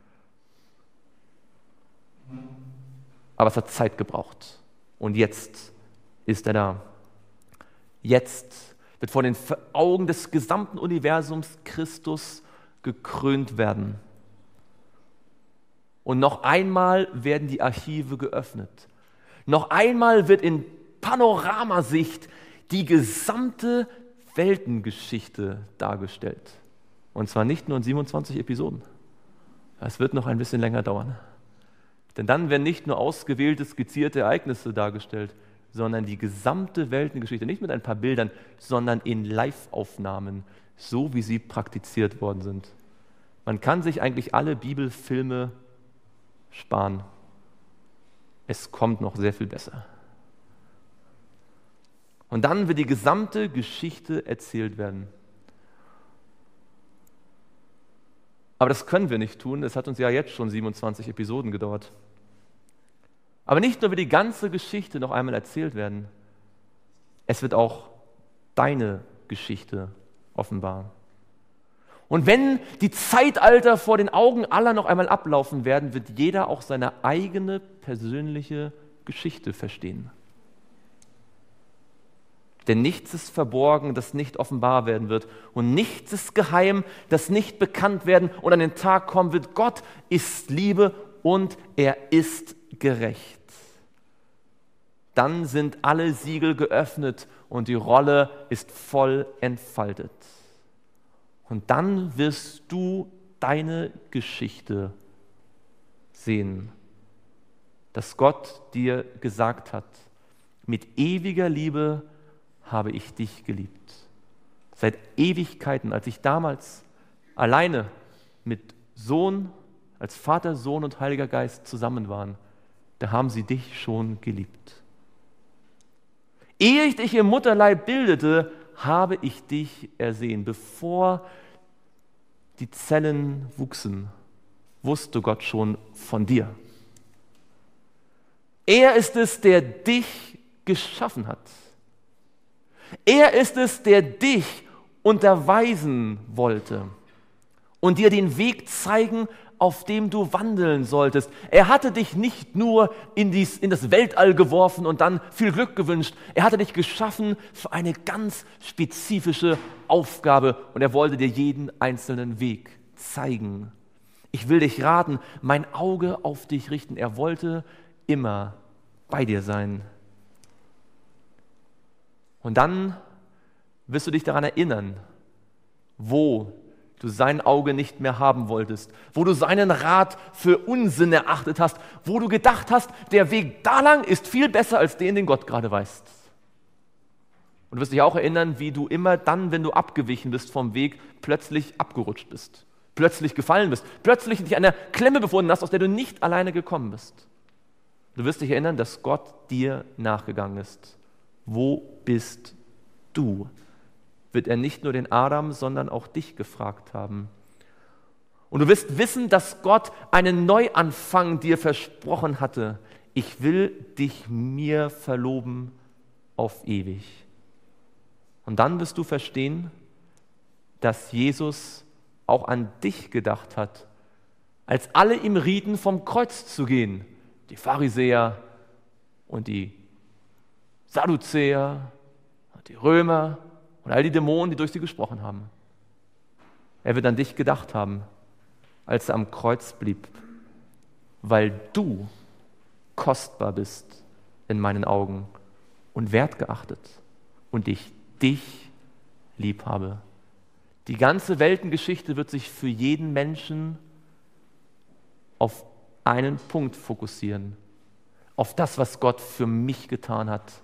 Speaker 1: Aber es hat Zeit gebraucht. Und jetzt ist er da. Jetzt wird vor den Augen des gesamten Universums Christus gekrönt werden. Und noch einmal werden die Archive geöffnet. Noch einmal wird in Panoramasicht die gesamte Weltengeschichte dargestellt. Und zwar nicht nur in siebenundzwanzig Episoden. Es wird noch ein bisschen länger dauern. Denn dann werden nicht nur ausgewählte, skizzierte Ereignisse dargestellt, sondern die gesamte Weltengeschichte, nicht mit ein paar Bildern, sondern in Live-Aufnahmen, so wie sie praktiziert worden sind. Man kann sich eigentlich alle Bibelfilme sparen. Es kommt noch sehr viel besser. Und dann wird die gesamte Geschichte erzählt werden. Aber das können wir nicht tun, es hat uns ja jetzt schon siebenundzwanzig Episoden gedauert. Aber nicht nur wird die ganze Geschichte noch einmal erzählt werden, es wird auch deine Geschichte offenbar. Und wenn die Zeitalter vor den Augen aller noch einmal ablaufen werden, wird jeder auch seine eigene persönliche Geschichte verstehen. Denn nichts ist verborgen, das nicht offenbar werden wird. Und nichts ist geheim, das nicht bekannt werden und an den Tag kommen wird. Gott ist Liebe und er ist gerecht. Dann sind alle Siegel geöffnet und die Rolle ist voll entfaltet. Und dann wirst du deine Geschichte sehen, dass Gott dir gesagt hat, mit ewiger Liebe habe ich dich geliebt. Seit Ewigkeiten, als ich damals alleine mit Sohn, als Vater, Sohn und Heiliger Geist zusammen waren, da haben sie dich schon geliebt. Ehe ich dich im Mutterleib bildete, habe ich dich ersehen. Bevor die Zellen wuchsen, wusste Gott schon von dir. Er ist es, der dich geschaffen hat. Er ist es, der dich unterweisen wollte und dir den Weg zeigen, auf dem du wandeln solltest. Er hatte dich nicht nur in, dies, in das Weltall geworfen und dann viel Glück gewünscht. Er hatte dich geschaffen für eine ganz spezifische Aufgabe und er wollte dir jeden einzelnen Weg zeigen. Ich will dich raten, mein Auge auf dich richten. Er wollte immer bei dir sein. Und dann wirst du dich daran erinnern, wo du sein Auge nicht mehr haben wolltest, wo du seinen Rat für Unsinn erachtet hast, wo du gedacht hast, der Weg da lang ist viel besser als den, den Gott gerade weist. Und du wirst dich auch erinnern, wie du immer dann, wenn du abgewichen bist vom Weg, plötzlich abgerutscht bist, plötzlich gefallen bist, plötzlich dich an einer Klemme befunden hast, aus der du nicht alleine gekommen bist. Du wirst dich erinnern, dass Gott dir nachgegangen ist. Wo bist du? Wird er nicht nur den Adam, sondern auch dich gefragt haben. Und du wirst wissen, dass Gott einen Neuanfang dir versprochen hatte. Ich will dich mir verloben auf ewig. Und dann wirst du verstehen, dass Jesus auch an dich gedacht hat, als alle ihm rieten, vom Kreuz zu gehen. Die Pharisäer und die Sadduzäer und die Römer und all die Dämonen, die durch sie gesprochen haben. Er wird an dich gedacht haben, als er am Kreuz blieb, weil du kostbar bist in meinen Augen und wertgeachtet und ich dich lieb habe. Die ganze Weltengeschichte wird sich für jeden Menschen auf einen Punkt fokussieren, auf das, was Gott für mich getan hat.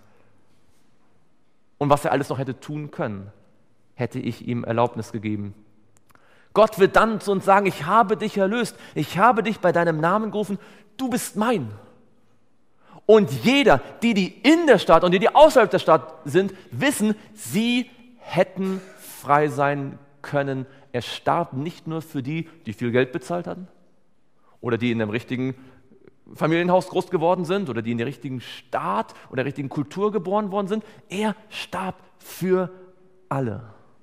Speaker 1: Und was er alles noch hätte tun können, hätte ich ihm Erlaubnis gegeben. Gott wird dann zu uns sagen, ich habe dich erlöst, ich habe dich bei deinem Namen gerufen, du bist mein. Und jeder, die, die in der Stadt und die, die außerhalb der Stadt sind, wissen, sie hätten frei sein können. Er starb nicht nur für die, die viel Geld bezahlt hatten oder die in einem richtigen Familienhaus groß geworden sind oder die in der richtigen Staat oder der richtigen Kultur geboren worden sind. Er starb für alle.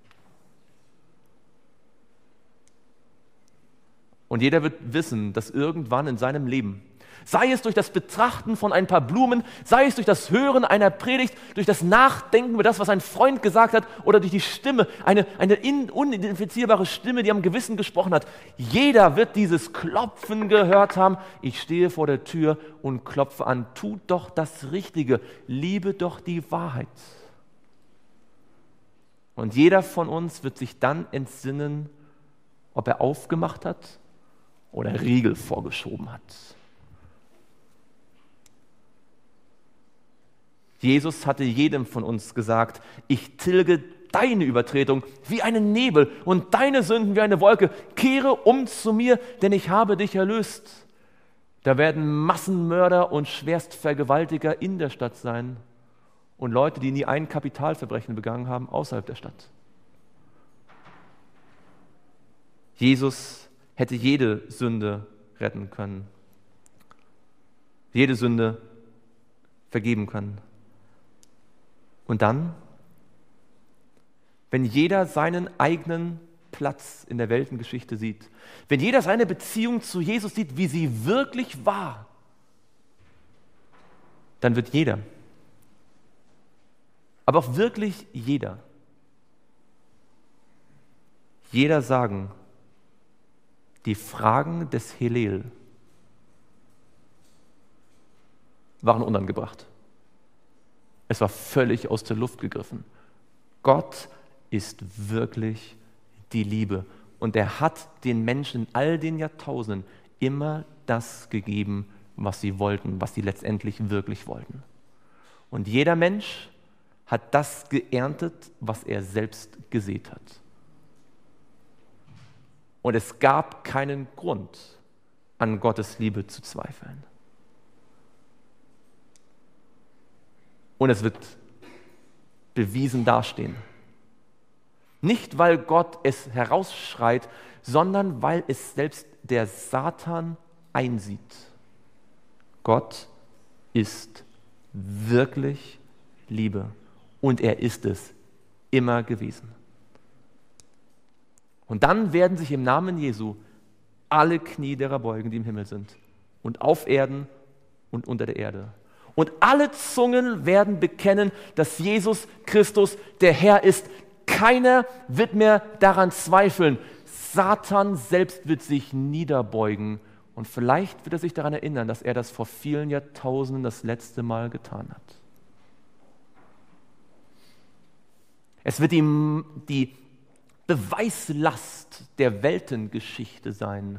Speaker 1: Und jeder wird wissen, dass irgendwann in seinem Leben, sei es durch das Betrachten von ein paar Blumen, sei es durch das Hören einer Predigt, durch das Nachdenken über das, was ein Freund gesagt hat oder durch die Stimme, eine, eine unidentifizierbare Stimme, die am Gewissen gesprochen hat. Jeder wird dieses Klopfen gehört haben. Ich stehe vor der Tür und klopfe an. Tu doch das Richtige. Liebe doch die Wahrheit. Und jeder von uns wird sich dann entsinnen, ob er aufgemacht hat oder Riegel vorgeschoben hat. Jesus hatte jedem von uns gesagt, ich tilge deine Übertretung wie einen Nebel und deine Sünden wie eine Wolke. Kehre um zu mir, denn ich habe dich erlöst. Da werden Massenmörder und Schwerstvergewaltiger in der Stadt sein und Leute, die nie ein Kapitalverbrechen begangen haben, außerhalb der Stadt. Jesus hätte jede Sünde retten können, jede Sünde vergeben können. Und dann, wenn jeder seinen eigenen Platz in der Weltengeschichte sieht, wenn jeder seine Beziehung zu Jesus sieht, wie sie wirklich war, dann wird jeder, aber auch wirklich jeder, jeder sagen, die Fragen des Hillel waren unangebracht. Es war völlig aus der Luft gegriffen. Gott ist wirklich die Liebe. Und er hat den Menschen in all den Jahrtausenden immer das gegeben, was sie wollten, was sie letztendlich wirklich wollten. Und jeder Mensch hat das geerntet, was er selbst gesät hat. Und es gab keinen Grund, an Gottes Liebe zu zweifeln. Und es wird bewiesen dastehen. Nicht, weil Gott es herausschreit, sondern weil es selbst der Satan einsieht. Gott ist wirklich Liebe. Und er ist es immer gewesen. Und dann werden sich im Namen Jesu alle Knie derer beugen, die im Himmel sind und auf Erden und unter der Erde. Und alle Zungen werden bekennen, dass Jesus Christus der Herr ist. Keiner wird mehr daran zweifeln. Satan selbst wird sich niederbeugen und vielleicht wird er sich daran erinnern, dass er das vor vielen Jahrtausenden das letzte Mal getan hat. Es wird ihm die Beweislast der Weltengeschichte sein,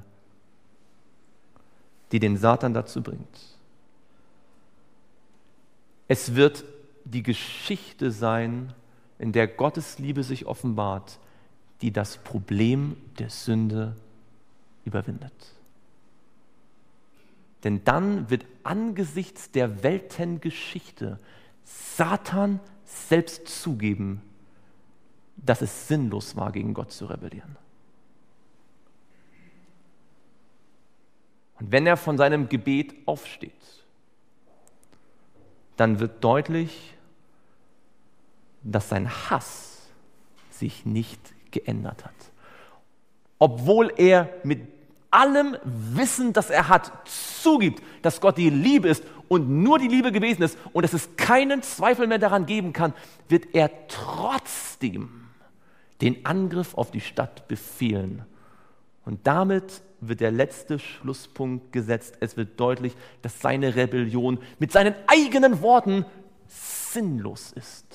Speaker 1: die den Satan dazu bringt. Es wird die Geschichte sein, in der Gottes Liebe sich offenbart, die das Problem der Sünde überwindet. Denn dann wird angesichts der Weltengeschichte Satan selbst zugeben, dass es sinnlos war, gegen Gott zu rebellieren. Und wenn er von seinem Gebet aufsteht, dann wird deutlich, dass sein Hass sich nicht geändert hat. Obwohl er mit allem Wissen, das er hat, zugibt, dass Gott die Liebe ist und nur die Liebe gewesen ist und dass es keinen Zweifel mehr daran geben kann, wird er trotzdem den Angriff auf die Stadt befehlen. Und damit wird der letzte Schlusspunkt gesetzt. Es wird deutlich, dass seine Rebellion mit seinen eigenen Worten sinnlos ist.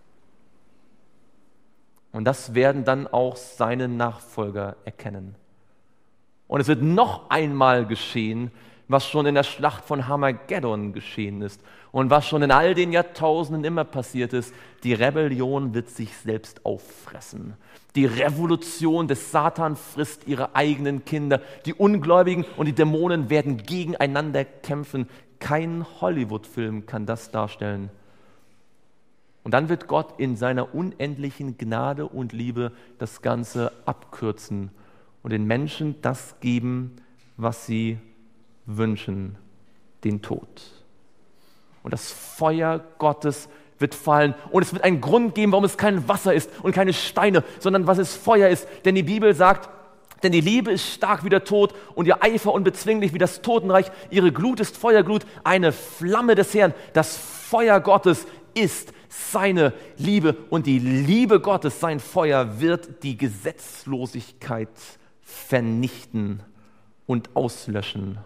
Speaker 1: Und das werden dann auch seine Nachfolger erkennen. Und es wird noch einmal geschehen, was schon in der Schlacht von Harmageddon geschehen ist und was schon in all den Jahrtausenden immer passiert ist. Die Rebellion wird sich selbst auffressen. Die Revolution des Satan frisst ihre eigenen Kinder. Die Ungläubigen und die Dämonen werden gegeneinander kämpfen. Kein Hollywood-Film kann das darstellen. Und dann wird Gott in seiner unendlichen Gnade und Liebe das Ganze abkürzen und den Menschen das geben, was sie wünschen, den Tod. Und das Feuer Gottes wird fallen und es wird einen Grund geben, warum es kein Wasser ist und keine Steine, sondern was es Feuer ist. Denn die Bibel sagt, denn die Liebe ist stark wie der Tod und ihr Eifer unbezwinglich wie das Totenreich. Ihre Glut ist Feuerglut, eine Flamme des Herrn. Das Feuer Gottes ist seine Liebe und die Liebe Gottes, sein Feuer, wird die Gesetzlosigkeit vernichten und auslöschen.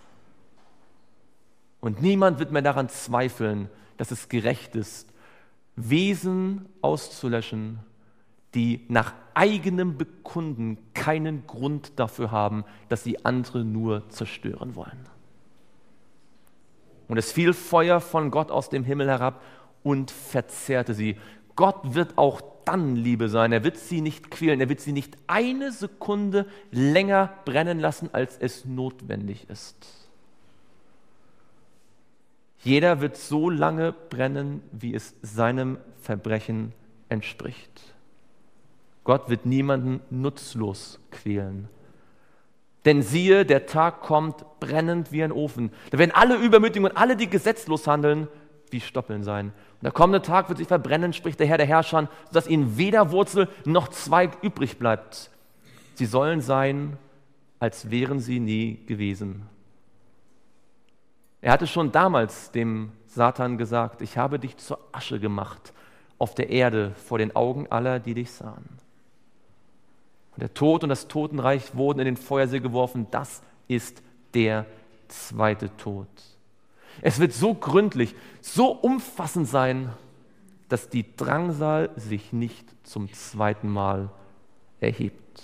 Speaker 1: Und niemand wird mehr daran zweifeln, dass es gerecht ist, Wesen auszulöschen, die nach eigenem Bekunden keinen Grund dafür haben, dass sie andere nur zerstören wollen. Und es fiel Feuer von Gott aus dem Himmel herab und verzehrte sie. Gott wird auch dann Liebe sein. Er wird sie nicht quälen. Er wird sie nicht eine Sekunde länger brennen lassen, als es notwendig ist. Jeder wird so lange brennen, wie es seinem Verbrechen entspricht. Gott wird niemanden nutzlos quälen. Denn siehe, der Tag kommt brennend wie ein Ofen. Da werden alle Übermütigen und alle, die gesetzlos handeln, wie Stoppeln sein. Und der kommende Tag wird sich verbrennen, spricht der Herr der Herrscher, sodass ihnen weder Wurzel noch Zweig übrig bleibt. Sie sollen sein, als wären sie nie gewesen. Er hatte schon damals dem Satan gesagt, ich habe dich zur Asche gemacht auf der Erde vor den Augen aller, die dich sahen. Und der Tod und das Totenreich wurden in den Feuersee geworfen. Das ist der zweite Tod. Es wird so gründlich, so umfassend sein, dass die Drangsal sich nicht zum zweiten Mal erhebt.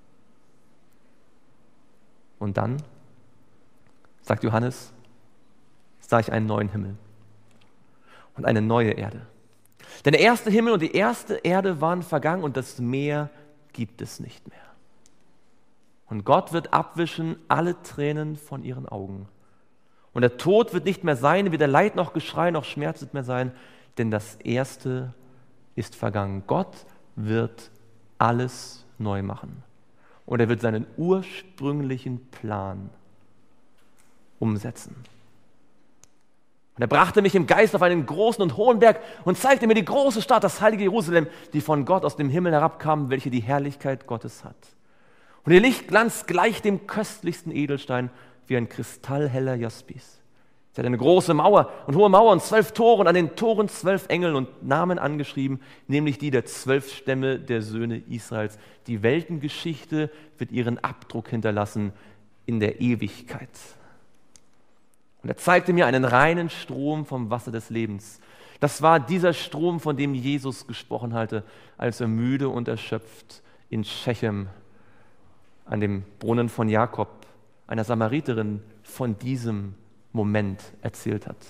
Speaker 1: Und dann, sagt Johannes, sah ich einen neuen Himmel und eine neue Erde. Denn der erste Himmel und die erste Erde waren vergangen und das Meer gibt es nicht mehr. Und Gott wird abwischen alle Tränen von ihren Augen. Und der Tod wird nicht mehr sein, weder Leid noch Geschrei noch Schmerz wird mehr sein, denn das Erste ist vergangen. Gott wird alles neu machen. Und er wird seinen ursprünglichen Plan umsetzen. Und er brachte mich im Geist auf einen großen und hohen Berg und zeigte mir die große Stadt, das heilige Jerusalem, die von Gott aus dem Himmel herabkam, welche die Herrlichkeit Gottes hat. Und ihr Lichtglanz gleicht dem köstlichsten Edelstein, wie ein kristallheller Jaspis. Sie hat eine große Mauer und hohe Mauer und zwölf Tore und an den Toren zwölf Engel und Namen angeschrieben, nämlich die der zwölf Stämme der Söhne Israels. Die Weltengeschichte wird ihren Abdruck hinterlassen in der Ewigkeit. Und er zeigte mir einen reinen Strom vom Wasser des Lebens. Das war dieser Strom, von dem Jesus gesprochen hatte, als er müde und erschöpft in Schechem an dem Brunnen von Jakob, einer Samariterin, von diesem Moment erzählt hat.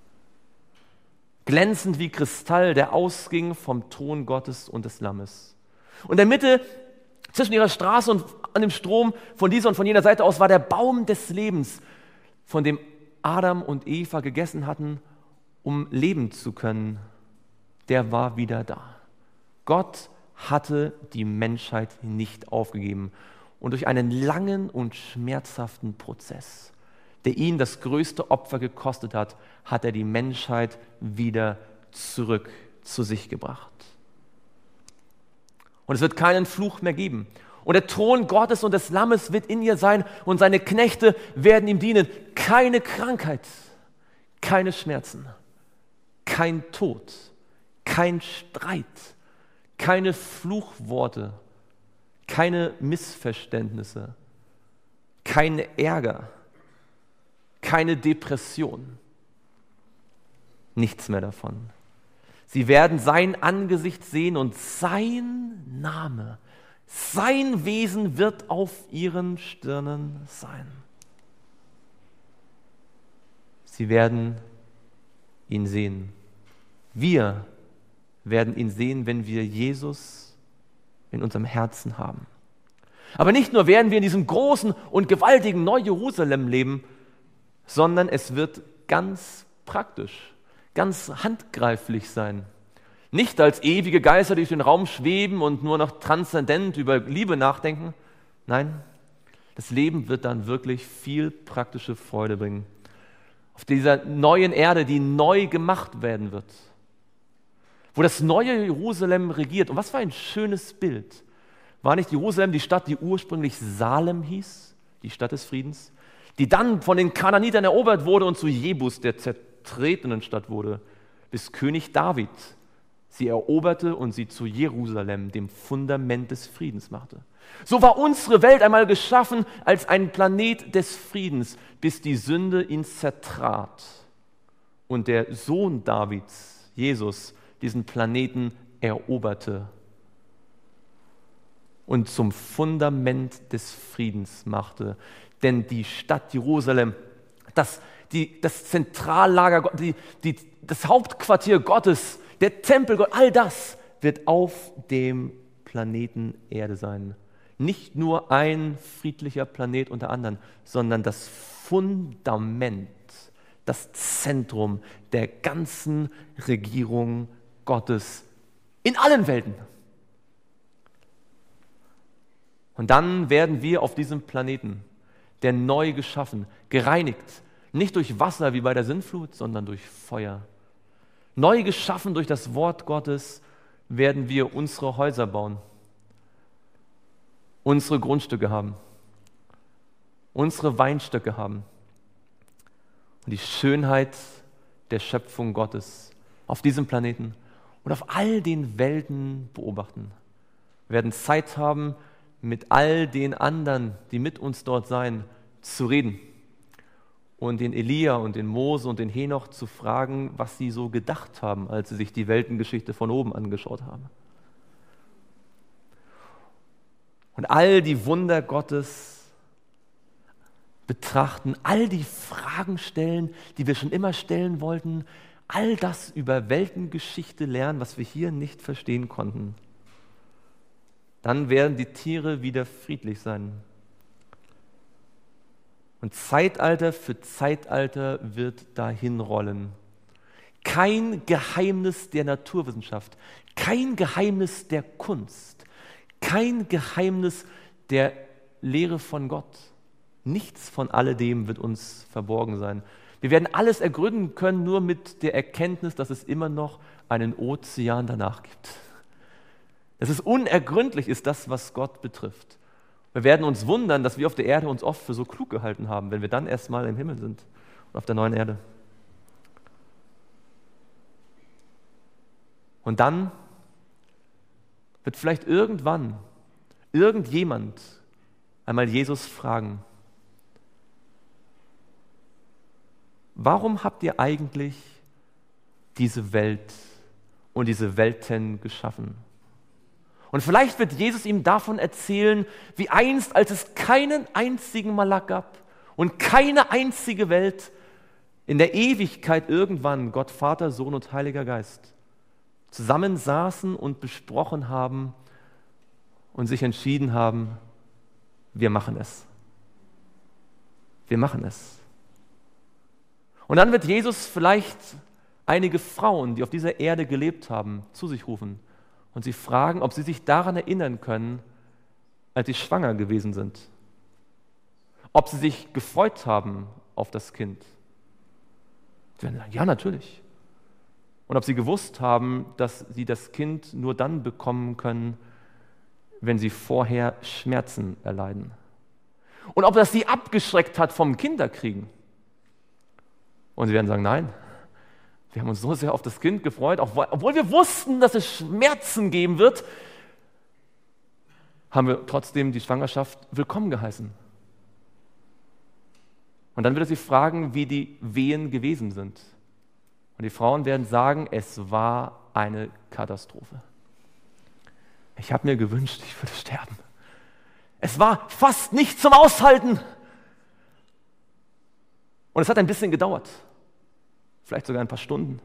Speaker 1: Glänzend wie Kristall, der ausging vom Thron Gottes und des Lammes. Und in der Mitte, zwischen ihrer Straße und an dem Strom, von dieser und von jener Seite aus, war der Baum des Lebens, von dem Adam und Eva gegessen hatten, um leben zu können. Der war wieder da. Gott hatte die Menschheit nicht aufgegeben. Und durch einen langen und schmerzhaften Prozess, der ihn das größte Opfer gekostet hat, hat er die Menschheit wieder zurück zu sich gebracht. Und es wird keinen Fluch mehr geben. Und der Thron Gottes und des Lammes wird in ihr sein und seine Knechte werden ihm dienen. Keine Krankheit, keine Schmerzen, kein Tod, kein Streit, keine Fluchworte, keine Missverständnisse, kein Ärger, keine Depression. Nichts mehr davon. Sie werden sein Angesicht sehen und sein Name, sein Wesen wird auf ihren Stirnen sein. Sie werden ihn sehen. Wir werden ihn sehen, wenn wir Jesus in unserem Herzen haben. Aber nicht nur werden wir in diesem großen und gewaltigen Neu-Jerusalem leben, sondern es wird ganz praktisch, ganz handgreiflich sein. Nicht als ewige Geister, die durch den Raum schweben und nur noch transzendent über Liebe nachdenken. Nein, das Leben wird dann wirklich viel praktische Freude bringen. Auf dieser neuen Erde, die neu gemacht werden wird. Wo das neue Jerusalem regiert. Und was für ein schönes Bild. War nicht Jerusalem die Stadt, die ursprünglich Salem hieß, die Stadt des Friedens, die dann von den Kananitern erobert wurde und zu Jebus, der zertretenen Stadt wurde, bis König David sie eroberte und sie zu Jerusalem, dem Fundament des Friedens, machte. So war unsere Welt einmal geschaffen als ein Planet des Friedens, bis die Sünde ihn zertrat und der Sohn Davids, Jesus, diesen Planeten eroberte und zum Fundament des Friedens machte. Denn die Stadt Jerusalem, das, die, das Zentrallager, die, die, das Hauptquartier Gottes, der Tempel Gott, all das wird auf dem Planeten Erde sein. Nicht nur ein friedlicher Planet unter anderen, sondern das Fundament, das Zentrum der ganzen Regierung Gottes in allen Welten. Und dann werden wir auf diesem Planeten, der neu geschaffen, gereinigt, nicht durch Wasser wie bei der Sintflut, sondern durch Feuer. Neu geschaffen durch das Wort Gottes werden wir unsere Häuser bauen, unsere Grundstücke haben, unsere Weinstöcke haben und die Schönheit der Schöpfung Gottes auf diesem Planeten und auf all den Welten beobachten. Wir werden Zeit haben, mit all den anderen, die mit uns dort sein, zu reden und den Elia und den Mose und den Henoch zu fragen, was sie so gedacht haben, als sie sich die Weltengeschichte von oben angeschaut haben. Und all die Wunder Gottes betrachten, all die Fragen stellen, die wir schon immer stellen wollten, all das über Weltengeschichte lernen, was wir hier nicht verstehen konnten. Dann werden die Tiere wieder friedlich sein. Und Zeitalter für Zeitalter wird dahin rollen. Kein Geheimnis der Naturwissenschaft, kein Geheimnis der Kunst, kein Geheimnis der Lehre von Gott. Nichts von alledem wird uns verborgen sein. Wir werden alles ergründen können, nur mit der Erkenntnis, dass es immer noch einen Ozean danach gibt. Dass es unergründlich ist, das, was Gott betrifft. Wir werden uns wundern, dass wir auf der Erde uns oft für so klug gehalten haben, wenn wir dann erstmal im Himmel sind und auf der neuen Erde. Und dann wird vielleicht irgendwann irgendjemand einmal Jesus fragen: Warum habt ihr eigentlich diese Welt und diese Welten geschaffen? Und vielleicht wird Jesus ihm davon erzählen, wie einst, als es keinen einzigen Malak gab und keine einzige Welt, in der Ewigkeit irgendwann Gott, Vater, Sohn und Heiliger Geist zusammensaßen und besprochen haben und sich entschieden haben, wir machen es. Wir machen es. Und dann wird Jesus vielleicht einige Frauen, die auf dieser Erde gelebt haben, zu sich rufen und sie fragen, ob sie sich daran erinnern können, als sie schwanger gewesen sind. Ob sie sich gefreut haben auf das Kind. Sie werden sagen, ja, natürlich. Und ob sie gewusst haben, dass sie das Kind nur dann bekommen können, wenn sie vorher Schmerzen erleiden. Und ob das sie abgeschreckt hat vom Kinderkriegen. Und sie werden sagen, nein, wir haben uns so sehr auf das Kind gefreut, obwohl wir wussten, dass es Schmerzen geben wird, haben wir trotzdem die Schwangerschaft willkommen geheißen. Und dann wird er sie fragen, wie die Wehen gewesen sind. Und die Frauen werden sagen, es war eine Katastrophe. Ich habe mir gewünscht, ich würde sterben. Es war fast nicht zum Aushalten. Und es hat ein bisschen gedauert. Vielleicht sogar ein paar Stunden.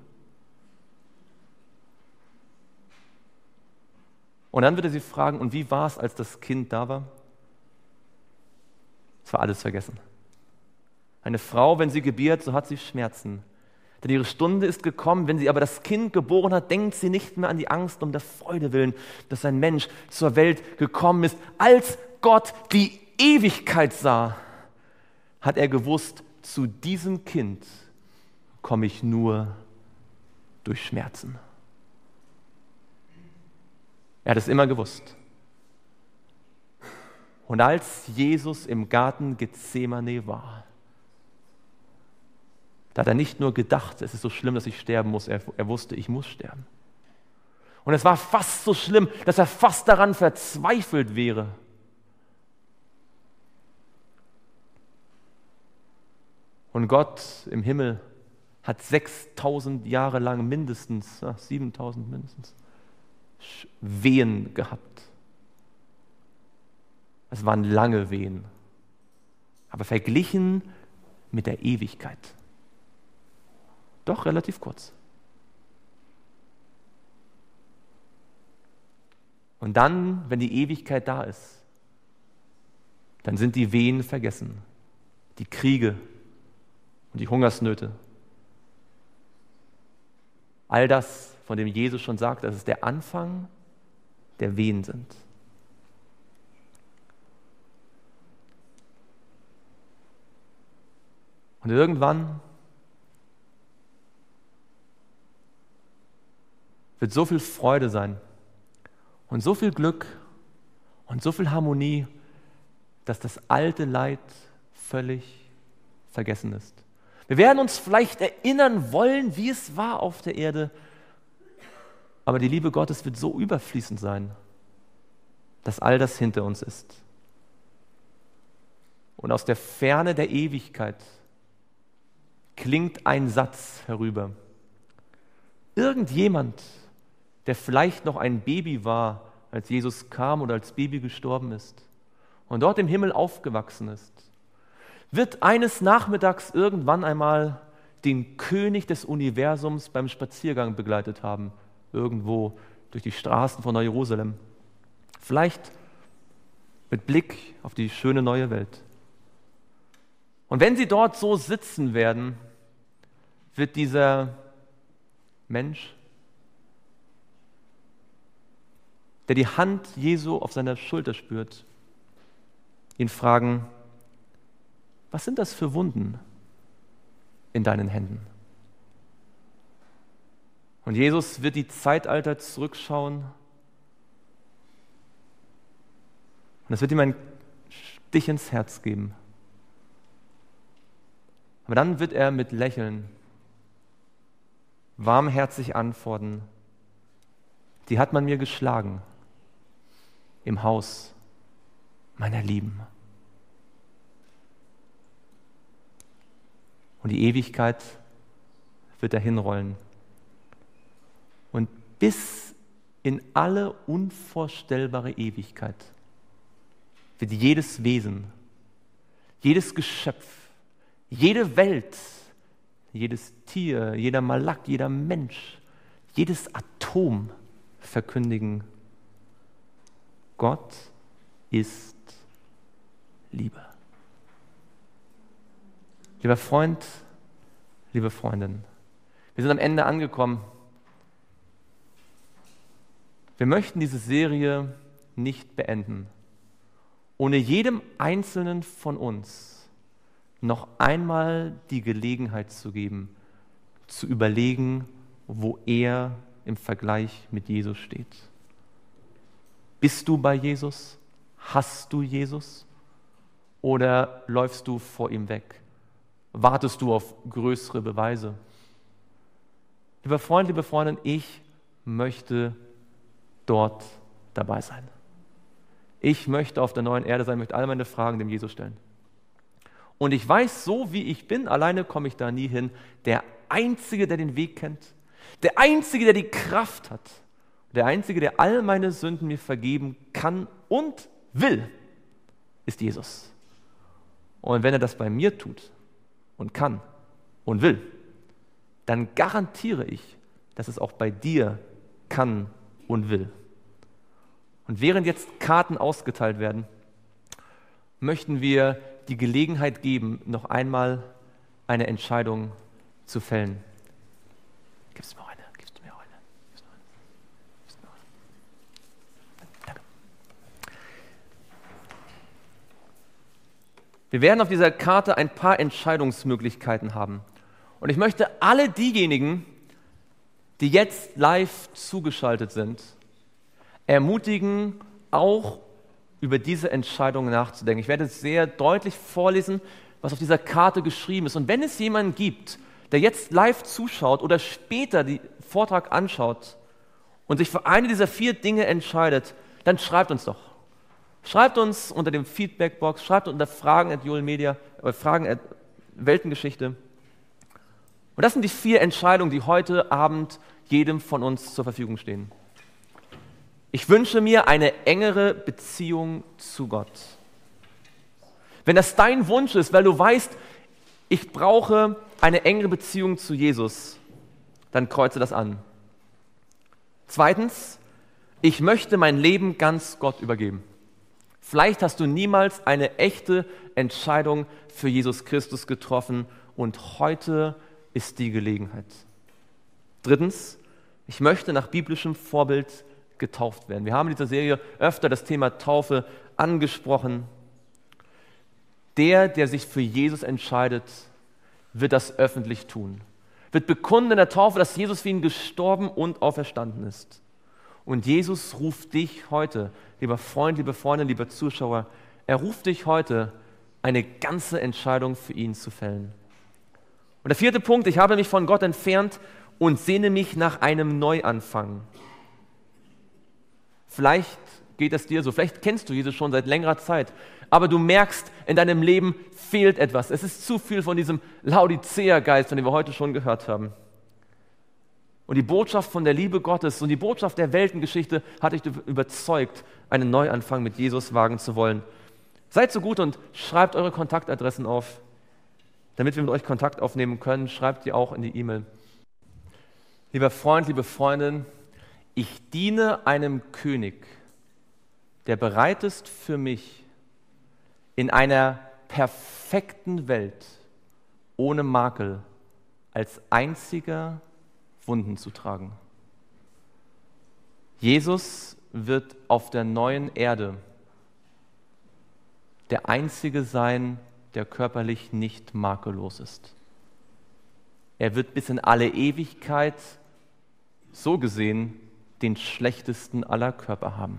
Speaker 1: Und dann wird er sie fragen, und wie war es, als das Kind da war? Es war alles vergessen. Eine Frau, wenn sie gebiert, so hat sie Schmerzen. Denn ihre Stunde ist gekommen, wenn sie aber das Kind geboren hat, denkt sie nicht mehr an die Angst um der Freude willen, dass ein Mensch zur Welt gekommen ist. Als Gott die Ewigkeit sah, hat er gewusst, zu diesem Kind komme ich nur durch Schmerzen. Er hat es immer gewusst. Und als Jesus im Garten Gethsemane war, da hat er nicht nur gedacht, es ist so schlimm, dass ich sterben muss, er, er wusste, ich muss sterben. Und es war fast so schlimm, dass er fast daran verzweifelt wäre. Und Gott im Himmel hat sechstausend Jahre lang mindestens, ja, siebentausend mindestens, Wehen gehabt. Es waren lange Wehen, aber verglichen mit der Ewigkeit doch relativ kurz. Und dann, wenn die Ewigkeit da ist, dann sind die Wehen vergessen, die Kriege und die Hungersnöte. All das, von dem Jesus schon sagt, dass es der Anfang der Wehen sind. Und irgendwann wird so viel Freude sein und so viel Glück und so viel Harmonie, dass das alte Leid völlig vergessen ist. Wir werden uns vielleicht erinnern wollen, wie es war auf der Erde, aber die Liebe Gottes wird so überfließend sein, dass all das hinter uns ist. Und aus der Ferne der Ewigkeit klingt ein Satz herüber. Irgendjemand, der vielleicht noch ein Baby war, als Jesus kam oder als Baby gestorben ist und dort im Himmel aufgewachsen ist, wird eines Nachmittags irgendwann einmal den König des Universums beim Spaziergang begleitet haben, irgendwo durch die Straßen von Neu-Jerusalem. Vielleicht mit Blick auf die schöne neue Welt. Und wenn sie dort so sitzen werden, wird dieser Mensch, der die Hand Jesu auf seiner Schulter spürt, ihn fragen, was sind das für Wunden, in deinen Händen. Und Jesus wird die Zeitalter zurückschauen und es wird ihm ein Stich ins Herz geben. Aber dann wird er mit Lächeln warmherzig antworten: Die hat man mir geschlagen im Haus meiner Lieben. Und die Ewigkeit wird dahin rollen. Und bis in alle unvorstellbare Ewigkeit wird jedes Wesen, jedes Geschöpf, jede Welt, jedes Tier, jeder Malak, jeder Mensch, jedes Atom verkündigen: Gott ist Liebe. Lieber Freund, liebe Freundin, wir sind am Ende angekommen. Wir möchten diese Serie nicht beenden, ohne jedem Einzelnen von uns noch einmal die Gelegenheit zu geben, zu überlegen, wo er im Vergleich mit Jesus steht. Bist du bei Jesus? Hast du Jesus? Oder läufst du vor ihm weg? Wartest du auf größere Beweise? Lieber Freund, liebe Freundin, ich möchte dort dabei sein. Ich möchte auf der neuen Erde sein, möchte all meine Fragen dem Jesus stellen. Und ich weiß, so wie ich bin, alleine komme ich da nie hin. Der Einzige, der den Weg kennt, der Einzige, der die Kraft hat, der Einzige, der all meine Sünden mir vergeben kann und will, ist Jesus. Und wenn er das bei mir tut und kann und will, dann garantiere ich, dass es auch bei dir kann und will. Und während jetzt Karten ausgeteilt werden, möchten wir die Gelegenheit geben, noch einmal eine Entscheidung zu fällen. Gibst du mir auch eine? Gibst du mir auch eine? Gibst du mir eine? Gibst du mir auch eine? Danke. Wir werden auf dieser Karte ein paar Entscheidungsmöglichkeiten haben. Und ich möchte alle diejenigen, die jetzt live zugeschaltet sind, ermutigen, auch über diese Entscheidung nachzudenken. Ich werde sehr deutlich vorlesen, was auf dieser Karte geschrieben ist. Und wenn es jemanden gibt, der jetzt live zuschaut oder später den Vortrag anschaut und sich für eine dieser vier Dinge entscheidet, dann schreibt uns doch. Schreibt uns unter dem Feedbackbox, schreibt unter Fragen at Joel Media, äh, Fragen at Weltengeschichte. Und das sind die vier Entscheidungen, die heute Abend jedem von uns zur Verfügung stehen. Ich wünsche mir eine engere Beziehung zu Gott. Wenn das dein Wunsch ist, weil du weißt, ich brauche eine engere Beziehung zu Jesus, dann kreuze das an. Zweitens, ich möchte mein Leben ganz Gott übergeben. Vielleicht hast du niemals eine echte Entscheidung für Jesus Christus getroffen und heute ist die Gelegenheit. Drittens, ich möchte nach biblischem Vorbild getauft werden. Wir haben in dieser Serie öfter das Thema Taufe angesprochen. Der, der sich für Jesus entscheidet, wird das öffentlich tun. Wird bekunden in der Taufe, dass Jesus für ihn gestorben und auferstanden ist. Und Jesus ruft dich heute, lieber Freund, liebe Freundin, lieber Zuschauer, er ruft dich heute, eine ganze Entscheidung für ihn zu fällen. Und der vierte Punkt, ich habe mich von Gott entfernt und sehne mich nach einem Neuanfang. Vielleicht geht es dir so, vielleicht kennst du Jesus schon seit längerer Zeit, aber du merkst, in deinem Leben fehlt etwas. Es ist zu viel von diesem Laodicea-Geist, von dem wir heute schon gehört haben. Und die Botschaft von der Liebe Gottes und die Botschaft der Weltengeschichte hat dich überzeugt, einen Neuanfang mit Jesus wagen zu wollen. Seid so gut und schreibt eure Kontaktadressen auf, damit wir mit euch Kontakt aufnehmen können. Schreibt die auch in die E-Mail. Lieber Freund, liebe Freundin, ich diene einem König, der bereit ist für mich, in einer perfekten Welt ohne Makel als einziger Wunden zu tragen. Jesus wird auf der neuen Erde der Einzige sein, der körperlich nicht makellos ist. er wird bis in alle Ewigkeit, so gesehen, den schlechtesten aller Körper haben.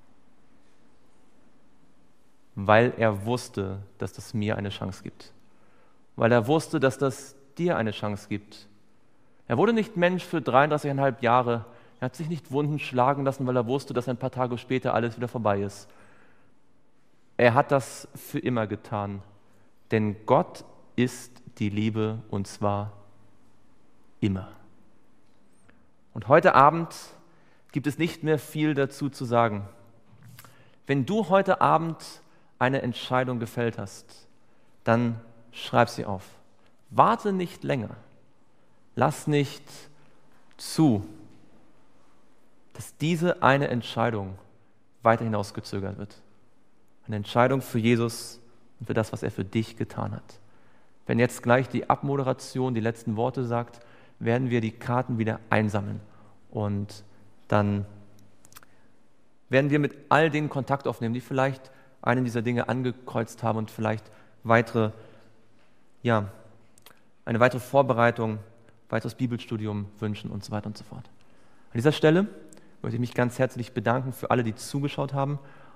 Speaker 1: Weil er wusste, dass das mir eine Chance gibt. Weil er wusste, dass das dir eine Chance gibt. Er wurde nicht Mensch für dreiunddreißig Komma fünf Jahre. Er hat sich nicht Wunden schlagen lassen, weil er wusste, dass ein paar Tage später alles wieder vorbei ist. Er hat das für immer getan. Denn Gott ist die Liebe, und zwar immer. Und heute Abend gibt es nicht mehr viel dazu zu sagen. Wenn du heute Abend eine Entscheidung gefällt hast, dann schreib sie auf. Warte nicht länger. Lass nicht zu, dass diese eine Entscheidung weiter hinausgezögert wird. Eine Entscheidung für Jesus und für das, was er für dich getan hat. Wenn jetzt gleich die Abmoderation die letzten Worte sagt, werden wir die Karten wieder einsammeln und dann werden wir mit all denen Kontakt aufnehmen, die vielleicht eine dieser Dinge angekreuzt haben und vielleicht weitere, ja, eine weitere Vorbereitung, weiteres Bibelstudium wünschen und so weiter und so fort. An dieser Stelle möchte ich mich ganz herzlich bedanken für alle, die zugeschaut haben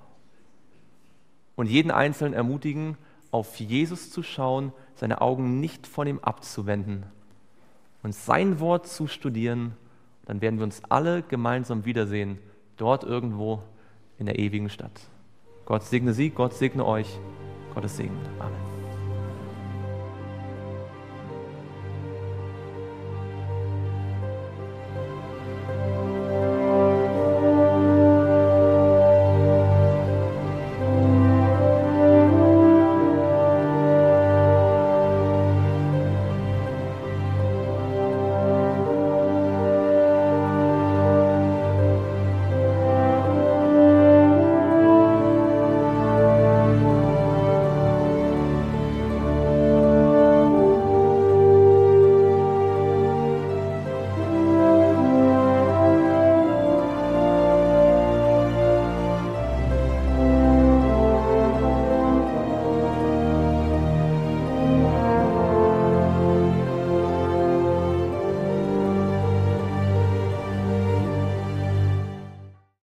Speaker 1: und jeden Einzelnen ermutigen, auf Jesus zu schauen, seine Augen nicht von ihm abzuwenden und sein Wort zu studieren. Dann werden wir uns alle gemeinsam wiedersehen, dort irgendwo in der ewigen Stadt. Gott segne Sie, Gott segne euch. Gottes Segen. Amen.